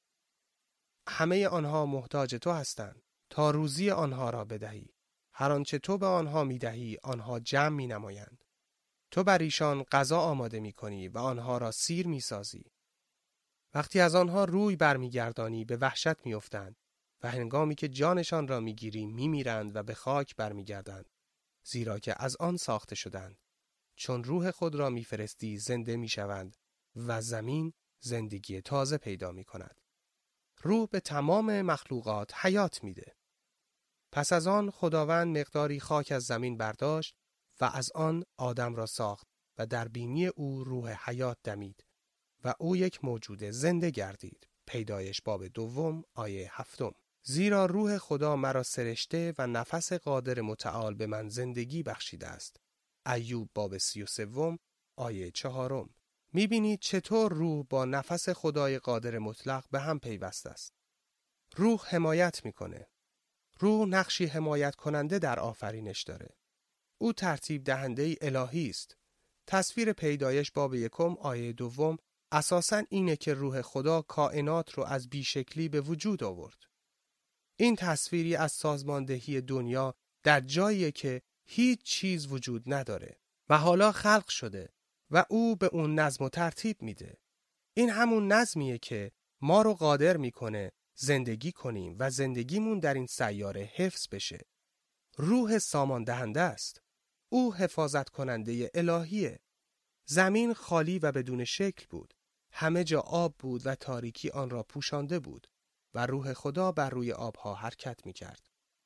همه آنها محتاج تو هستند تا روزی آنها را بدهی. هر آنچه تو به آنها می دهی آنها جمع می نمایند. تو بر ایشان غذا آماده می کنی و آنها را سیر می سازی. وقتی از آنها روی برمیگردانی به وحشت می افتند و هنگامی که جانشان را می گیری می میرند و به خاک برمیگردند، زیرا که از آن ساخته شدند. چون روح خود را می فرستی زنده می شوند و زمین زندگی تازه پیدا می کند. روح به تمام مخلوقات حیات می ده. پس از آن خداوند مقداری خاک از زمین برداشت و از آن آدم را ساخت و در بینی او روح حیات دمید و او یک موجود زنده گردید. پیدایش باب دوم آیه هفتم. زیرا روح خدا مرا سرشته و نفس قادر متعال به من زندگی بخشیده است. ایوب باب سی و سوم آیه چهارم. میبینید چطور روح با نفس خدای قادر مطلق به هم پیوسته است. روح حمایت میکنه. روح نقشی حمایت کننده در آفرینش داره. او ترتیب دهنده الهی است. تصویر پیدایش باب یکم آیه دوم اساساً اینه که روح خدا کائنات رو از بیشکلی به وجود آورد. این تصویری از سازماندهی دنیا در جایی که هیچ چیز وجود نداره و حالا خلق شده و او به اون نظم و ترتیب میده. این همون نظمیه که ما رو قادر میکنه زندگی کنیم و زندگیمون در این سیاره حفظ بشه. روح سامان دهنده است. او حفاظت کننده الهیه. زمین خالی و بدون شکل بود. همه جا آب بود و تاریکی آن را پوشانده بود و روح خدا بر روی آبها حرکت می کرد.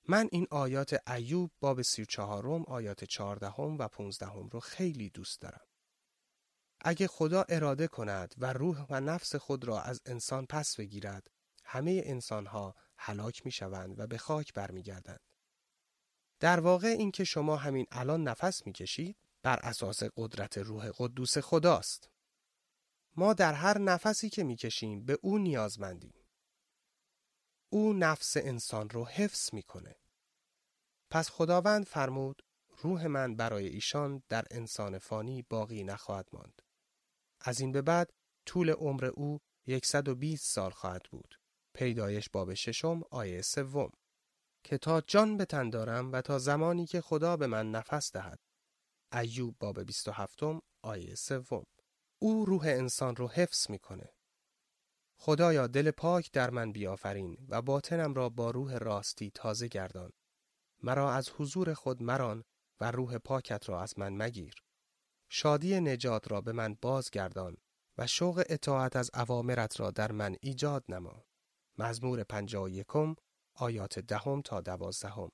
من این آیات ایوب باب سی و چهارم آیات چهاردهم و پانزدهم رو خیلی دوست دارم. اگه خدا اراده کند و روح و نفس خود را از انسان پس بگیرد، همه انسانها هلاک می شوند و به خاک برمی گردند. در واقع این که شما همین الان نفس می کشید بر اساس قدرت روح قدوس خداست. ما در هر نفسی که می کشیم به او نیازمندیم. او نفس انسان رو حفظ می کنه. پس خداوند فرمود روح من برای ایشان در انسان فانی باقی نخواهد ماند. از این به بعد طول عمر او صد و بیست سال خواهد بود. پیدایش باب ششم آیه سوم. که تا جان به تن دارم و تا زمانی که خدا به من نفس دهد. ایوب باب بیست و هفتم آیه سوم. او روح انسان رو حفظ میکنه. خدایا دل پاک در من بیافرین و باطنم را با روح راستی تازه گردان. مرا از حضور خود مران و روح پاکت را از من مگیر. شادی نجات را به من بازگردان و شوق اطاعت از اوامرت را در من ایجاد نما. مزمور پنجاه و یکم آیات دهم تا دوازدهم.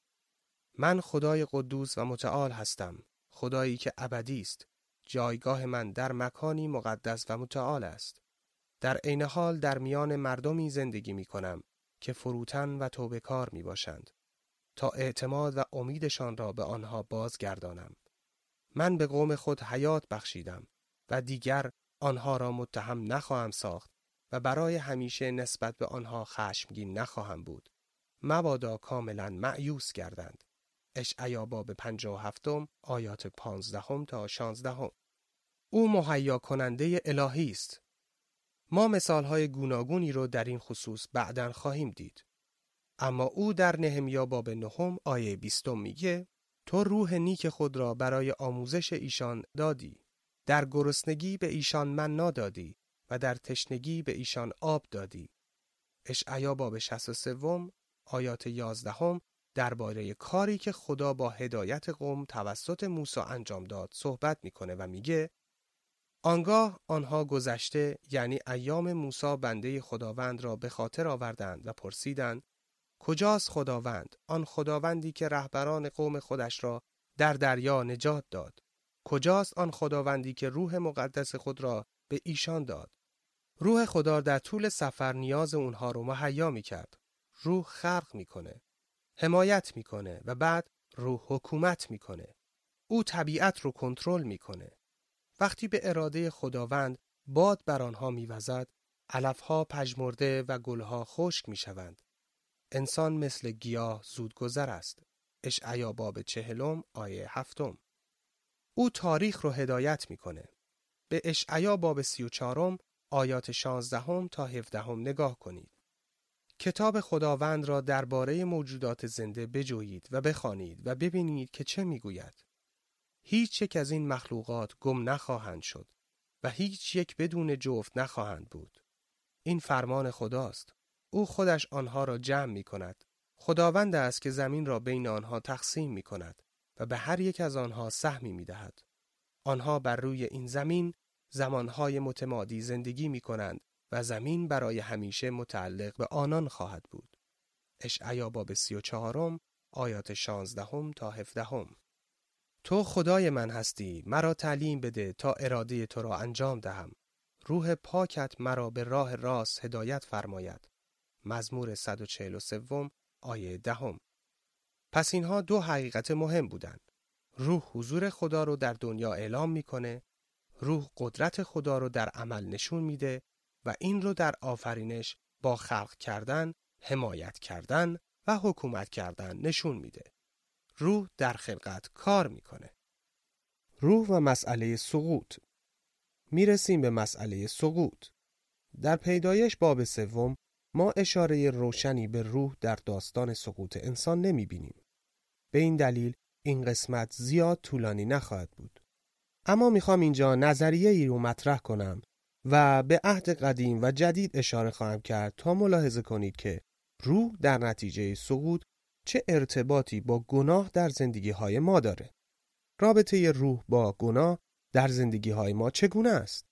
من خدای قدوس و متعال هستم، خدایی که ابدی است. جایگاه من در مکانی مقدس و متعال است. در عین حال در میان مردمی زندگی می کنم که فروتن و توبه‌کار می باشند، تا اعتماد و امیدشان را به آنها بازگردانم. من به قوم خود حیات بخشیدم و دیگر آنها را متهم نخواهم ساخت و برای همیشه نسبت به آنها خشمگین نخواهم بود. مبادا کاملا مأیوس گردند. اشعیا باب پنجاه و هفتم آیات پانزدهم تا شانزدهم. او مهیا کننده الهی است. ما مثالهای گوناگونی رو در این خصوص بعداً خواهیم دید. اما او در نهمیا باب نهم آیه بیستم میگه تو روح نیک خود را برای آموزش ایشان دادی. در گرسنگی به ایشان منا دادی و در تشنگی به ایشان آب دادی. اشعیا باب شصت و سه آیات یازدهم درباره کاری که خدا با هدایت قوم توسط موسی انجام داد صحبت میکنه و میگه آنگاه آنها گذشته یعنی ایام موسی بنده خداوند را به خاطر آوردند و پرسیدند کجاست خداوند، آن خداوندی که رهبران قوم خودش را در دریا نجات داد؟ کجاست آن خداوندی که روح مقدس خود را به ایشان داد؟ روح خدا در طول سفر نیاز اونها رو مهیا میکرد. روح خلق میکنه، حمایت میکنه و بعد روح حکومت میکنه. او طبیعت رو کنترل میکنه. وقتی به اراده خداوند باد بر آنها میوزد، علفها پژمرده و گلها خشک میشوند. انسان مثل گیاه زودگذر است. اشعیا باب چهلم آیه هفتم. او تاریخ رو هدایت میکنه. به اشعیا باب سی و چهارم آیات شانزدهم تا هفدهم نگاه کنید. کتاب خداوند را درباره موجودات زنده بجویید و بخوانید و ببینید که چه میگوید. هیچ یک از این مخلوقات گم نخواهند شد و هیچ یک بدون جفت نخواهند بود. این فرمان خداست. او خودش آنها را جمع می کند. خداوند است که زمین را بین آنها تقسیم می کند و به هر یک از آنها سهمی می دهد. آنها بر روی این زمین زمانهای متمادی زندگی می کنند و زمین برای همیشه متعلق به آنان خواهد بود. اشعیا باب سی و چهارم آیات شانزدهم تا هفدهم. تو خدای من هستی، مرا تعلیم بده تا اراده تو را انجام دهم. روح پاکت مرا به راه راست هدایت فرماید. مزمور صد و چهل و سه آیه دهم. پس اینها دو حقیقت مهم بودند. روح حضور خدا رو در دنیا اعلام میکنه، روح قدرت خدا رو در عمل نشون میده و این رو در آفرینش با خلق کردن، حمایت کردن و حکومت کردن نشون میده. روح در خلقت کار میکنه. روح و مسئله سقوط. میرسیم به مسئله سقوط. در پیدایش باب سوم ما اشاره روشنی به روح در داستان سقوط انسان نمیبینیم. به این دلیل این قسمت زیاد طولانی نخواهد بود. اما میخوام اینجا نظریه‌ای رو مطرح کنم و به عهد قدیم و جدید اشاره خواهم کرد تا ملاحظه کنید که روح در نتیجه سقوط چه ارتباطی با گناه در زندگی‌های ما داره. رابطه روح با گناه در زندگی‌های ما چگونه است؟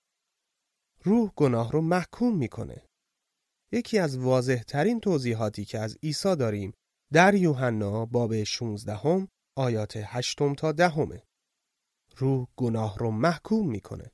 روح گناه رو محکوم میکنه. یکی از واضح ترین توضیحاتی که از عیسی داریم در یوحنا باب شانزدهم آیات هشتم تا دهمه. روح گناه رو محکوم میکنه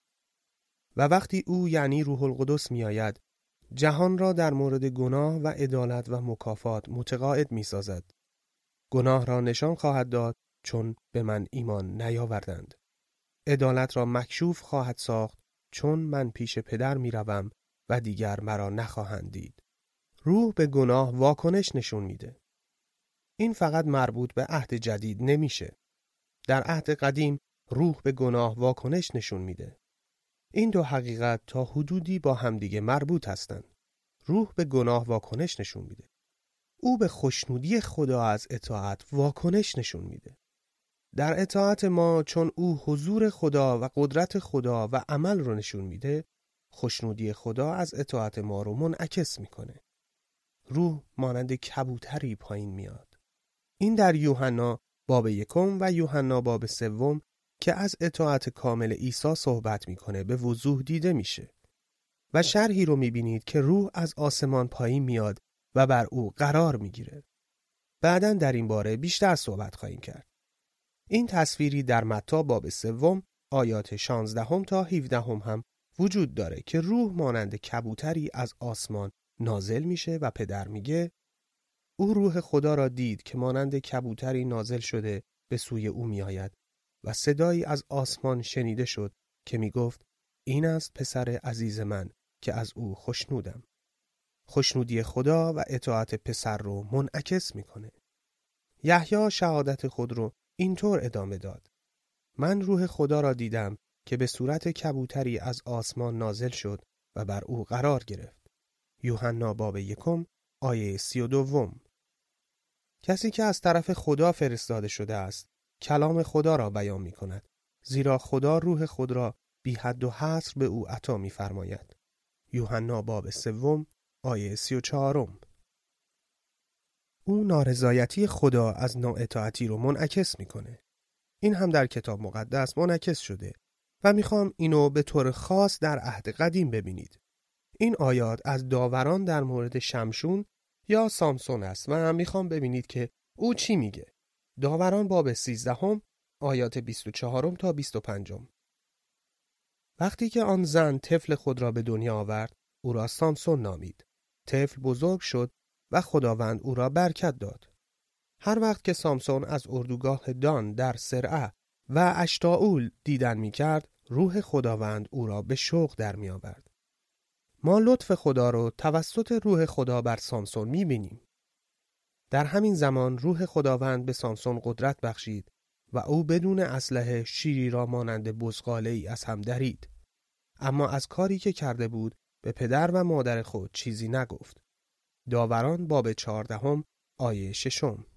و وقتی او یعنی روح القدس میآید جهان را در مورد گناه و عدالت و مکافات متقاعد میسازد. گناه را نشان خواهد داد چون به من ایمان نیاوردند. عدالت را مکشوف خواهد ساخت چون من پیش پدر میروم و دیگر مرا نخواهند دید. روح به گناه واکنش نشون میده. این فقط مربوط به عهد جدید نمیشه. در عهد قدیم روح به گناه واکنش نشون میده. این دو حقیقت تا حدودی با همدیگه مربوط هستند. روح به گناه واکنش نشون میده. او به خوشنودی خدا از اطاعت واکنش نشون میده. در اطاعت ما چون او حضور خدا و قدرت خدا و عمل رو نشون میده، خوشنودی خدا از اطاعت ما رو منعکس میکنه. روح مانند کبوتری پایین میاد. این در یوحنا باب یکم و یوحنا باب سوم که از اطاعت کامل عیسی صحبت میکنه به وضوح دیده میشه. و شرحی رو میبینید که روح از آسمان پایین میاد و بر او قرار میگیره. بعداً در این باره بیشتر صحبت خواهیم کرد. این تصویری در متی باب سوم آیات شانزدهم تا هفدهم هم وجود داره که روح مانند کبوتری از آسمان نازل میشه و پدر میگه او روح خدا را دید که مانند کبوتری نازل شده به سوی او میآید و صدایی از آسمان شنیده شد که میگفت این است پسر عزیز من که از او خوشنودم. خوشنودی خدا و اطاعت پسر رو منعکس میکنه. یحیی شهادت خود رو اینطور ادامه داد: من روح خدا را دیدم که به صورت کبوتری از آسمان نازل شد و بر او قرار گرفت. یوحنا باب یکم آیه سی و دوم. کسی که از طرف خدا فرستاده شده است کلام خدا را بیان می کند، زیرا خدا روح خود را بی حد و حصر به او عطا می فرماید. یوحنا باب سوم آیه سی و چهارم. او نارضایتی خدا از نااطاعتی رو منعکس میکنه. این هم در کتاب مقدس منعکس شده و میخوام اینو به طور خاص در عهد قدیم ببینید. این آیات از داوران در مورد شمشون یا سامسون است و هم میخوام ببینید که او چی میگه. داوران باب سیزدهم آیات بیست و چهار تا بیست و پنج. وقتی که آن زن طفل خود را به دنیا آورد، او را سامسون نامید. طفل بزرگ شد و خداوند او را برکت داد. هر وقت که سامسون از اردوگاه دان در سرعه و اشتاول دیدن می کرد، روح خداوند او را به شوق در می آورد. ما لطف خدا رو توسط روح خدا بر سامسون می بینیم. در همین زمان روح خداوند به سامسون قدرت بخشید و او بدون اسلحه شیری را مانند بزغاله‌ای از هم درید. اما از کاری که کرده بود به پدر و مادر خود چیزی نگفت. داوران باب چهاردهم آیه ششم.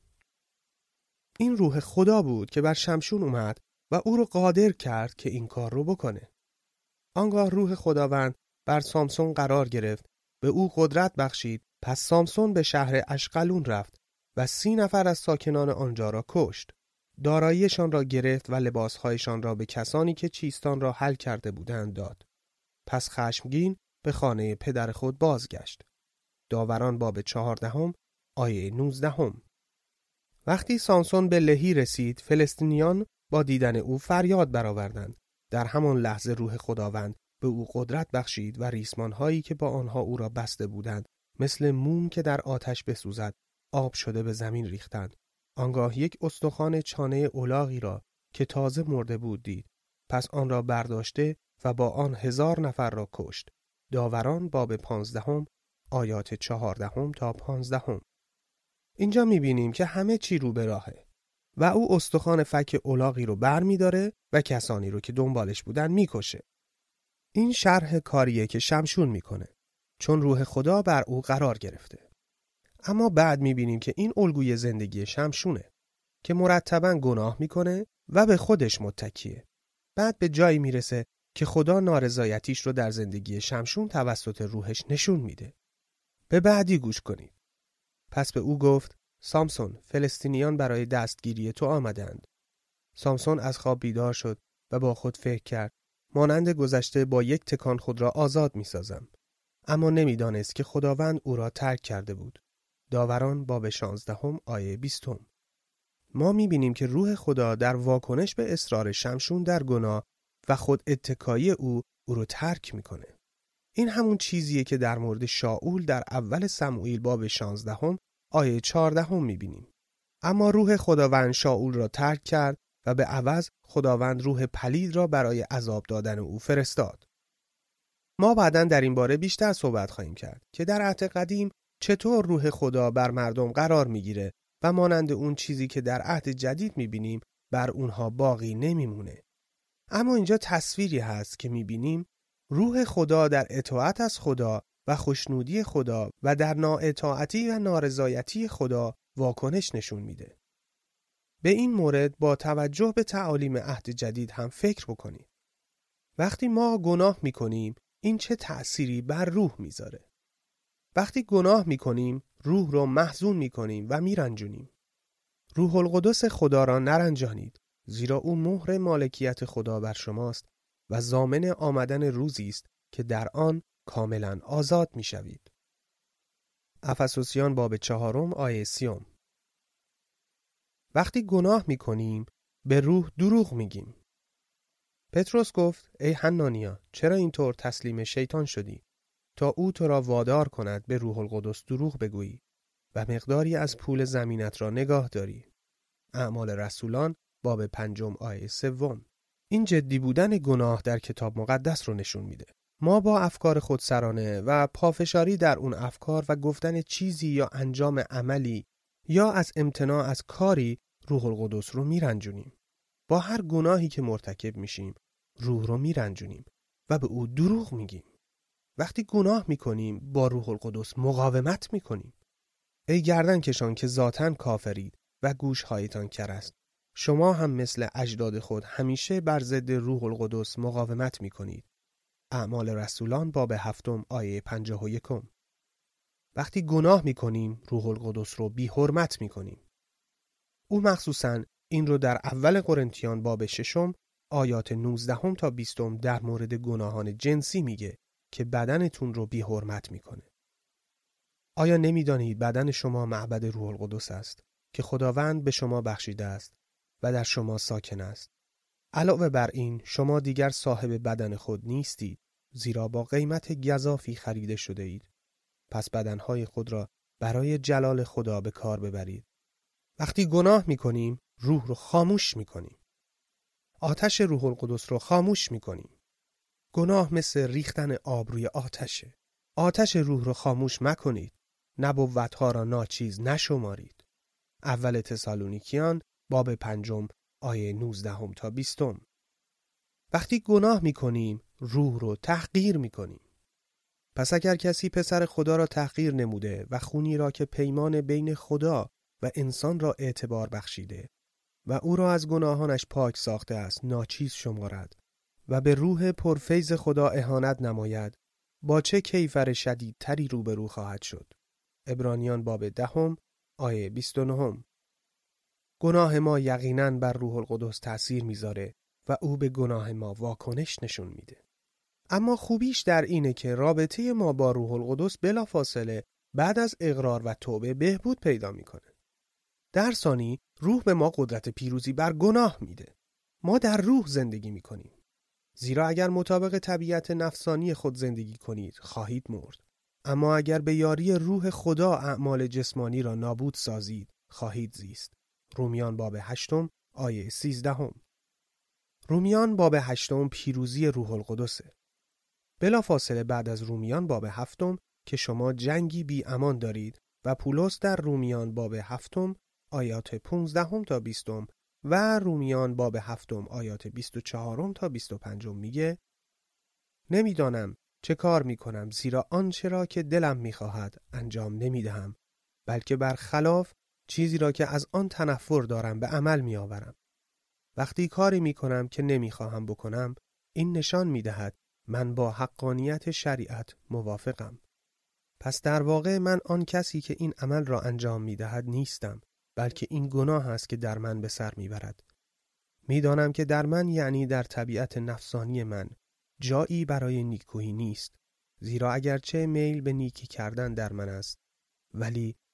این روح خدا بود که بر شمشون اومد و او رو قادر کرد که این کار رو بکنه. آنگاه روح خداوند بر سامسون قرار گرفت، به او قدرت بخشید. پس سامسون به شهر اشقلون رفت و سی نفر از ساکنان آنجا را کشت. داراییشان را گرفت و لباسهایشان را به کسانی که چیستان را حل کرده بودند داد. پس خشمگین به خانه پدر خود بازگشت. داوران باب چهاردهم آیه نوزدهم. وقتی سامسون به لهی رسید، فلسطینیان با دیدن او فریاد برآوردند. در همان لحظه روح خداوند به او قدرت بخشید و ریسمان‌هایی که با آنها او را بسته بودند مثل موم که در آتش بسوزد آب شده به زمین ریختند. آنگاه یک استخوان چانه الاغی را که تازه مرده بود دید. پس آن را برداشته و با آن هزار نفر را کشت. داوران باب پانزدهم آیات چهاردهم تا پانزدهم. اینجا میبینیم که همه چی رو به راهه و او استخوان فک الاغی رو بر میداره و کسانی رو که دنبالش بودن میکشه. این شرح کاریه که شمشون میکنه چون روح خدا بر او قرار گرفته. اما بعد میبینیم که این الگوی زندگی شمشونه که مرتباً گناه میکنه و به خودش متکیه. بعد به جایی میرسه که خدا نارضایتیش رو در زندگی شمشون توسط روحش نشون میده. به بعدی گوش کنید. پس به او گفت: سامسون، فلسطینیان برای دستگیری تو آمدند. سامسون از خواب بیدار شد و با خود فکر کرد: مانند گذشته با یک تکان خود را آزاد می سازم. اما نمی دانست که خداوند او را ترک کرده بود. داوران باب شانزدهم آیه بیستم. ما می‌بینیم که روح خدا در واکنش به اصرار شمشون در گناه و خود اتکایی او او رو ترک میکنه. این همون چیزیه که در مورد شاول در اول سموئیل باب شانزدهم آیه چهاردهم می‌بینیم. اما روح خداوند شاول را ترک کرد و به عوض خداوند روح پلید را برای عذاب دادن او فرستاد. ما بعداً در این باره بیشتر صحبت خواهیم کرد که در عهد قدیم چطور روح خدا بر مردم قرار میگیره و مانند اون چیزی که در عهد جدید میبینیم بر اونها باقی نمیمونه. اما اینجا تصویری هست که میبینیم روح خدا در اطاعت از خدا و خوشنودی خدا و در نااطاعتی و نارضایتی خدا واکنش نشون میده. به این مورد با توجه به تعالیم عهد جدید هم فکر بکنید. وقتی ما گناه میکنیم این چه تأثیری بر روح میذاره؟ وقتی گناه میکنیم روح رو محزون میکنیم و میرنجونیم. روح القدس خدا را نرنجانید، زیرا او مهر مالکیت خدا بر شماست و ضامن آمدن روزی است که در آن کاملا آزاد میشوید. افسوسیان باب چهارم آیه سیوم. وقتی گناه میکنیم به روح دروغ میگیم. پتروس گفت ای حنانیا چرا اینطور تسلیم شیطان شدی تا او تو را وادار کند به روح القدس دروغ بگویی و مقداری از پول زمینت را نگاه داری. اعمال رسولان باب پنجم آیه سوم. این جدی بودن گناه در کتاب مقدس رو نشون میده. ما با افکار خودسرانه و پافشاری در اون افکار و گفتن چیزی یا انجام عملی یا از امتناع از کاری روح القدس رو میرنجونیم. با هر گناهی که مرتکب میشیم روح رو میرنجونیم و به او دروغ میگیم. وقتی گناه میکنیم با روح القدس مقاومت میکنیم. ای گردن کشان که ذاتاً کافرید و گوشهایتان کر است. شما هم مثل اجداد خود همیشه بر ضد روح القدس مقاومت میکنید. اعمال رسولان باب هفتم آیه پنجاه و یکم. وقتی گناه میکنیم روح القدس رو بی حرمت میکنیم. او مخصوصاً این رو در اول قرنتیان باب ششم آیات نوزدهم تا بیستم در مورد گناهان جنسی میگه که بدنتون رو بی حرمت میکنه. آیا نمیدانید بدن شما معبد روح القدس است که خداوند به شما بخشیده است و در شما ساکن است؟ علاوه بر این شما دیگر صاحب بدن خود نیستید، زیرا با قیمت گزافی خریده شده اید. پس بدنهای خود را برای جلال خدا به کار ببرید. وقتی گناه میکنیم روح رو خاموش میکنیم. آتش روح القدس رو خاموش میکنیم. گناه مثل ریختن آب روی آتشه. آتش روح رو خاموش مکنید. نبوتها را ناچیز نشمارید. اول تسالونیکیان باب پنجم آیه نوزدهم تا بیستم. وقتی گناه میکنیم روح رو تحقیر میکنیم. پس اگر کسی پسر خدا را تحقیر نموده و خونی را که پیمان بین خدا و انسان را اعتبار بخشیده و او را از گناهانش پاک ساخته است ناچیز شمارد و به روح پرفیض خدا اهانت نماید، با چه کیفر شدیدتری روبرو خواهد شد. عبرانیان باب دهم آیه بیست و نه. گناه ما یقیناً بر روح القدس تأثیر میذاره و او به گناه ما واکنش نشون میده. اما خوبیش در اینه که رابطه ما با روح القدس بلافاصله بعد از اقرار و توبه بهبود پیدا میکنه. در ثانی روح به ما قدرت پیروزی بر گناه میده. ما در روح زندگی میکنیم. زیرا اگر مطابق طبیعت نفسانی خود زندگی کنید خواهید مرد. اما اگر به یاری روح خدا اعمال جسمانی را نابود سازید خواهید زیست. رومیان باب هشتم آیه سیزدهم. رومیان باب هشتم پیروزی روح القدسه. بلافاصله بعد از رومیان باب هفتم که شما جنگی بی امان دارید و پولس در رومیان باب هفتم آیات پانزدهم تا بیستم و رومیان باب هفتم آیات بیست و چهارم تا بیست و پنجم میگه نمیدانم چه کار میکنم، زیرا آنچه را که دلم میخواهد انجام نمیدهم، بلکه برخلاف چیزی را که از آن تنفر دارم به عمل میآورم. وقتی کاری میکنم که نمیخواهم بکنم، این نشان میدهد من با حقانیت شریعت موافقم. پس در واقع من آن کسی که این عمل را انجام میدهد نیستم، بلکه این گناه است که در من به سر میبرد. میدانم که در من یعنی در طبیعت نفسانی من جایی برای نیکویی نیست، زیرا اگرچه میل به نیکی کردن در من است، ولی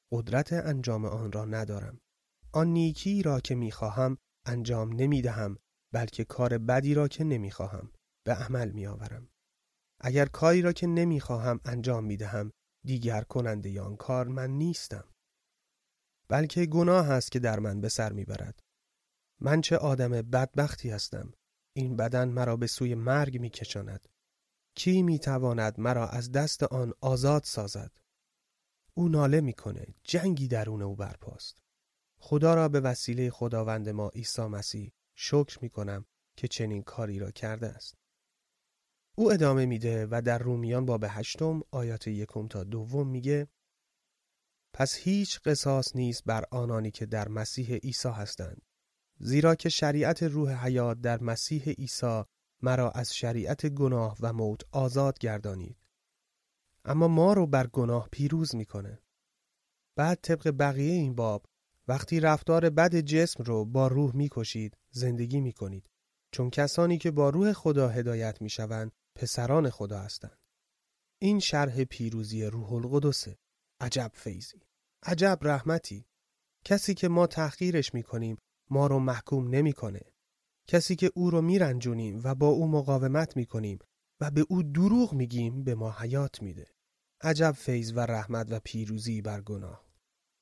قدرت انجام آن را ندارم. آن نیکی را که میخواهم انجام نمیدهم، بلکه کار بدی را که نمیخواهم به عمل میآورم. اگر کاری را که نمیخواهم انجام میدهم، دیگر کننده آن کار من نیستم، بلکه گناه است که در من به سر میبرد. من چه آدم بدبختی هستم. این بدن مرا به سوی مرگ میکشاند. کی میتواند مرا از دست آن آزاد سازد؟ او ناله میکنه. جنگی درون او برپاست. خدا را به وسیله خداوند ما عیسی مسیح شکر میکنم که چنین کاری را کرده است. او ادامه میده و در رومیان باب هشتم آیات یکم تا دوم میگه: پس هیچ قصاص نیست بر آنانی که در مسیح عیسی هستند، زیرا که شریعت روح حیات در مسیح عیسی مرا از شریعت گناه و موت آزاد گردانید. اما ما رو بر گناه پیروز میکنه. بعد طبق بقیه این باب وقتی رفتار بد جسم رو با روح میکشید زندگی میکنید، چون کسانی که با روح خدا هدایت میشوند پسران خدا هستند. این شرح پیروزی روح القدسه. عجب فیضی، عجب رحمتی. کسی که ما تحقیرش میکنیم ما رو محکوم نمیکنه. کسی که او رو میرنجونیم و با او مقاومت میکنیم و به او دروغ میگیم به ما حیات میده. عجب فیض و رحمت و پیروزی بر گناه.